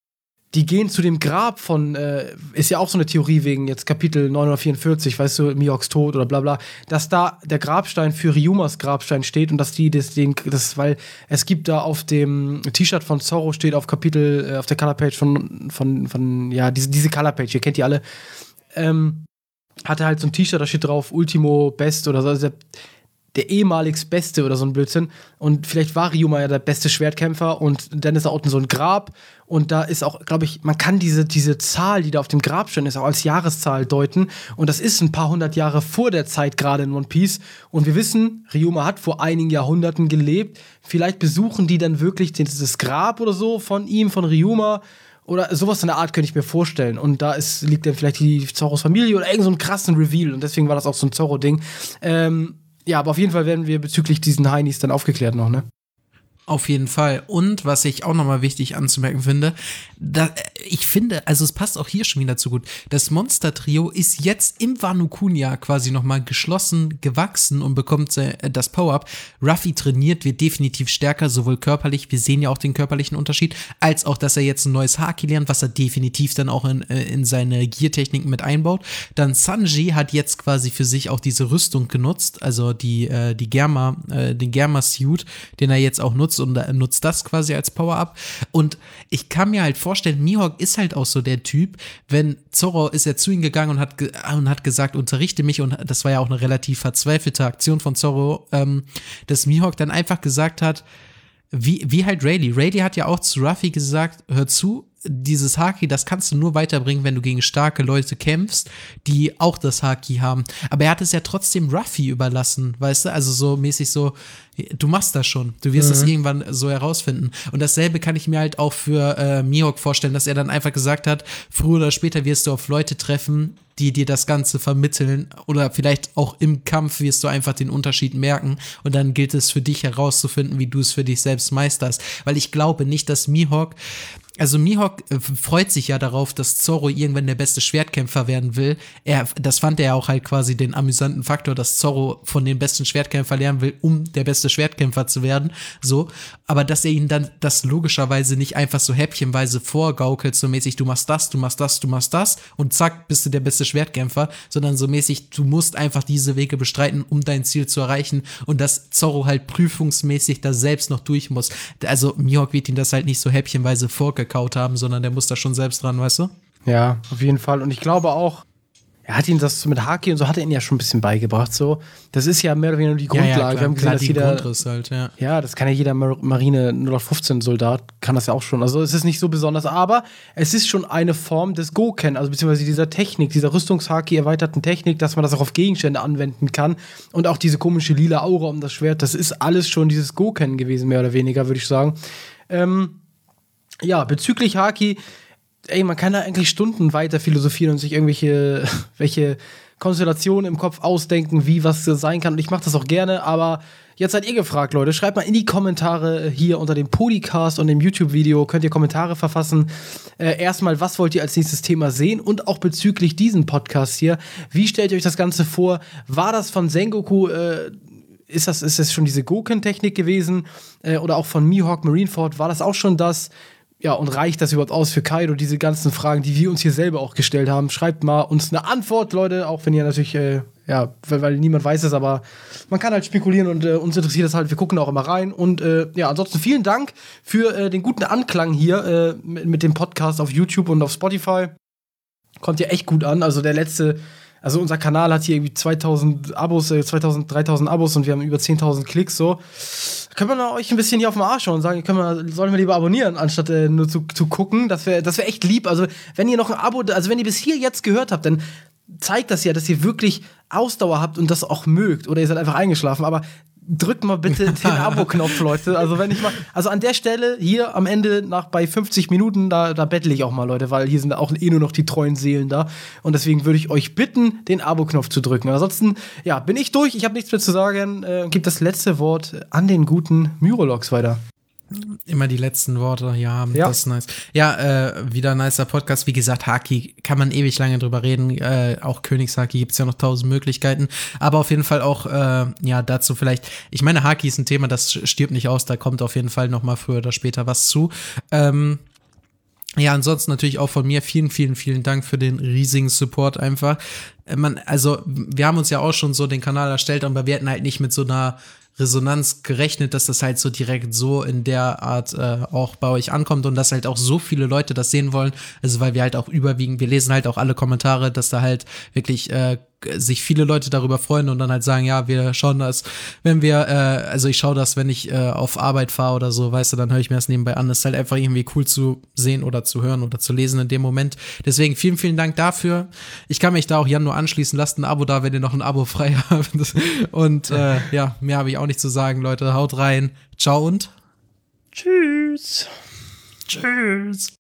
die gehen zu dem Grab von, äh, ist ja auch so eine Theorie wegen jetzt Kapitel neunhundertvierundvierzig, weißt du, Mihoks Tod oder bla bla, dass da der Grabstein für Ryumas Grabstein steht und dass die das, den, das, weil es gibt da auf dem T-Shirt von Zorro steht auf Kapitel, äh, auf der Colorpage von, von, von, ja, diese, diese Colorpage, ihr kennt die alle, ähm, hatte halt so ein T-Shirt, da steht drauf Ultimo Best oder so, also der, der ehemaligst Beste oder so ein Blödsinn. Und vielleicht war Ryuma ja der beste Schwertkämpfer und dann ist da unten so ein Grab und da ist auch, glaube ich, man kann diese, diese Zahl, die da auf dem Grabstein ist, auch als Jahreszahl deuten und das ist ein paar hundert Jahre vor der Zeit gerade in One Piece und wir wissen, Ryuma hat vor einigen Jahrhunderten gelebt. Vielleicht besuchen die dann wirklich dieses Grab oder so von ihm, von Ryuma. Oder sowas in der Art könnte ich mir vorstellen. Und da ist, liegt dann vielleicht die Zorros Familie oder irgend so einen krassen Reveal. Und deswegen war das auch so ein Zorro-Ding. Ähm, ja, aber auf jeden Fall werden wir bezüglich diesen Heinis dann aufgeklärt noch, ne? Auf jeden Fall. Und was ich auch nochmal wichtig anzumerken finde, da, ich finde, also es passt auch hier schon wieder zu gut, das Monster-Trio ist jetzt im Wano Kuni quasi nochmal geschlossen gewachsen und bekommt äh, das Power-Up. Ruffy trainiert, wird definitiv stärker, sowohl körperlich, wir sehen ja auch den körperlichen Unterschied, als auch, dass er jetzt ein neues Haki lernt, was er definitiv dann auch in, äh, in seine Gear-Techniken mit einbaut. Dann Sanji hat jetzt quasi für sich auch diese Rüstung genutzt, also die, äh, die Germa, äh, den Germa-Suit, den er jetzt auch nutzt und er nutzt das quasi als Power-Up. Und ich kann mir halt vorstellen, Mihawk ist halt auch so der Typ, wenn Zorro ist ja zu ihm gegangen und hat, ge- und hat gesagt, unterrichte mich, und das war ja auch eine relativ verzweifelte Aktion von Zorro, ähm, dass Mihawk dann einfach gesagt hat, wie, wie halt Rayleigh. Rayleigh hat ja auch zu Ruffy gesagt, hör zu, dieses Haki, das kannst du nur weiterbringen, wenn du gegen starke Leute kämpfst, die auch das Haki haben. Aber er hat es ja trotzdem Ruffy überlassen, weißt du? Also so mäßig so, du machst das schon. Du wirst Mhm. das irgendwann so herausfinden. Und dasselbe kann ich mir halt auch für äh, Mihawk vorstellen, dass er dann einfach gesagt hat, früher oder später wirst du auf Leute treffen, die dir das Ganze vermitteln, oder vielleicht auch im Kampf wirst du einfach den Unterschied merken und dann gilt es für dich herauszufinden, wie du es für dich selbst meisterst. Weil ich glaube nicht, dass Mihawk Also Mihawk äh, freut sich ja darauf, dass Zorro irgendwann der beste Schwertkämpfer werden will. Er, das fand er ja auch halt quasi den amüsanten Faktor, dass Zorro von den besten Schwertkämpfer lernen will, um der beste Schwertkämpfer zu werden. So, aber dass er ihn dann das logischerweise nicht einfach so häppchenweise vorgaukelt, so mäßig, du machst das, du machst das, du machst das und zack, bist du der beste Schwertkämpfer, sondern so mäßig, du musst einfach diese Wege bestreiten, um dein Ziel zu erreichen, und dass Zorro halt prüfungsmäßig da selbst noch durch muss. Also Mihawk wird ihm das halt nicht so häppchenweise vorgekaut haben, sondern der muss da schon selbst dran, weißt du? Ja, auf jeden Fall. Und ich glaube auch, er hat ihm das mit Haki und so hat er ihn ja schon ein bisschen beigebracht. So, das ist ja mehr oder weniger die Grundlage. Ja, ja, klar, Wir haben gesehen, klar, dass die jeder, Grundriss halt, ja. ja, das kann ja jeder Mar- Marine null acht fünfzehn Soldat, kann das ja auch schon. Also es ist nicht so besonders, aber es ist schon eine Form des Goken, also beziehungsweise dieser Technik, dieser Rüstungshaki erweiterten Technik, dass man das auch auf Gegenstände anwenden kann, und auch diese komische lila Aura um das Schwert, das ist alles schon dieses Goken gewesen, mehr oder weniger, würde ich sagen. Ähm, ja, bezüglich Haki, ey, man kann da eigentlich Stunden weiter philosophieren und sich irgendwelche welche Konstellationen im Kopf ausdenken, wie was sein kann. Und ich mache das auch gerne, aber jetzt seid ihr gefragt, Leute. Schreibt mal in die Kommentare hier unter dem Podcast und dem YouTube-Video. Könnt ihr Kommentare verfassen. Äh, erstmal, was wollt ihr als nächstes Thema sehen? Und auch bezüglich diesen Podcast hier. Wie stellt ihr euch das Ganze vor? War das von Sengoku, äh, ist das, ist das schon diese Goken-Technik gewesen? Äh, oder auch von Mihawk Marineford? War das auch schon das? Ja, und reicht das überhaupt aus für Kaido, diese ganzen Fragen, die wir uns hier selber auch gestellt haben? Schreibt mal uns eine Antwort, Leute, auch wenn ihr natürlich, äh, ja, weil, weil niemand weiß es, aber man kann halt spekulieren und äh, uns interessiert das halt, wir gucken auch immer rein. Und äh, ja, ansonsten vielen Dank für äh, den guten Anklang hier äh, mit, mit dem Podcast auf YouTube und auf Spotify. Kommt ja echt gut an, also der letzte also unser Kanal hat hier irgendwie zweitausend Abos, äh, zweitausend, dreitausend Abos und wir haben über zehntausend Klicks, so. Können wir euch ein bisschen hier auf den Arsch schauen und sagen, können wir, sollen wir lieber abonnieren, anstatt äh, nur zu, zu gucken. Das wäre das wär echt lieb. Also, wenn ihr noch ein Abo, also wenn ihr bis hier jetzt gehört habt, dann zeigt das ja, dass ihr wirklich Ausdauer habt und das auch mögt. Oder ihr seid einfach eingeschlafen. Aber drückt mal bitte den Abo-Knopf, Leute. Also wenn ich mal, also an der Stelle hier am Ende nach bei fünfzig Minuten, da, da bettle ich auch mal, Leute, weil hier sind auch eh nur noch die treuen Seelen da. Und deswegen würde ich euch bitten, den Abo-Knopf zu drücken. Ansonsten, ja, bin ich durch. Ich habe nichts mehr zu sagen. Äh, gebe das letzte Wort an den guten Myrologs weiter. Immer die letzten Worte, ja, ja. Das ist nice. Ja, äh, wieder ein nicer Podcast. Wie gesagt, Haki kann man ewig lange drüber reden. Äh, auch Königshaki gibt's ja noch tausend Möglichkeiten. Aber auf jeden Fall auch, äh, ja, dazu vielleicht, ich meine, Haki ist ein Thema, das stirbt nicht aus. Da kommt auf jeden Fall noch mal früher oder später was zu. Ähm, Ja, ansonsten natürlich auch von mir vielen, vielen, vielen Dank für den riesigen Support einfach. Man, also, wir haben uns ja auch schon so den Kanal erstellt, aber wir hätten halt nicht mit so einer Resonanz gerechnet, dass das halt so direkt so in der Art äh, auch bei euch ankommt und dass halt auch so viele Leute das sehen wollen. Also, weil wir halt auch überwiegend, wir lesen halt auch alle Kommentare, dass da halt wirklich äh, sich viele Leute darüber freuen und dann halt sagen, ja, wir schauen das, wenn wir, äh, also ich schaue das, wenn ich äh, auf Arbeit fahre oder so, weißt du, dann höre ich mir das nebenbei an. Das ist halt einfach irgendwie cool zu sehen oder zu hören oder zu lesen in dem Moment. Deswegen vielen, vielen Dank dafür. Ich kann mich da auch Jan nur anschließen. Lasst ein Abo da, wenn ihr noch ein Abo frei habt. Und äh, ja, mehr habe ich auch nicht zu sagen, Leute. Haut rein. Ciao und Tschüss. Tschüss.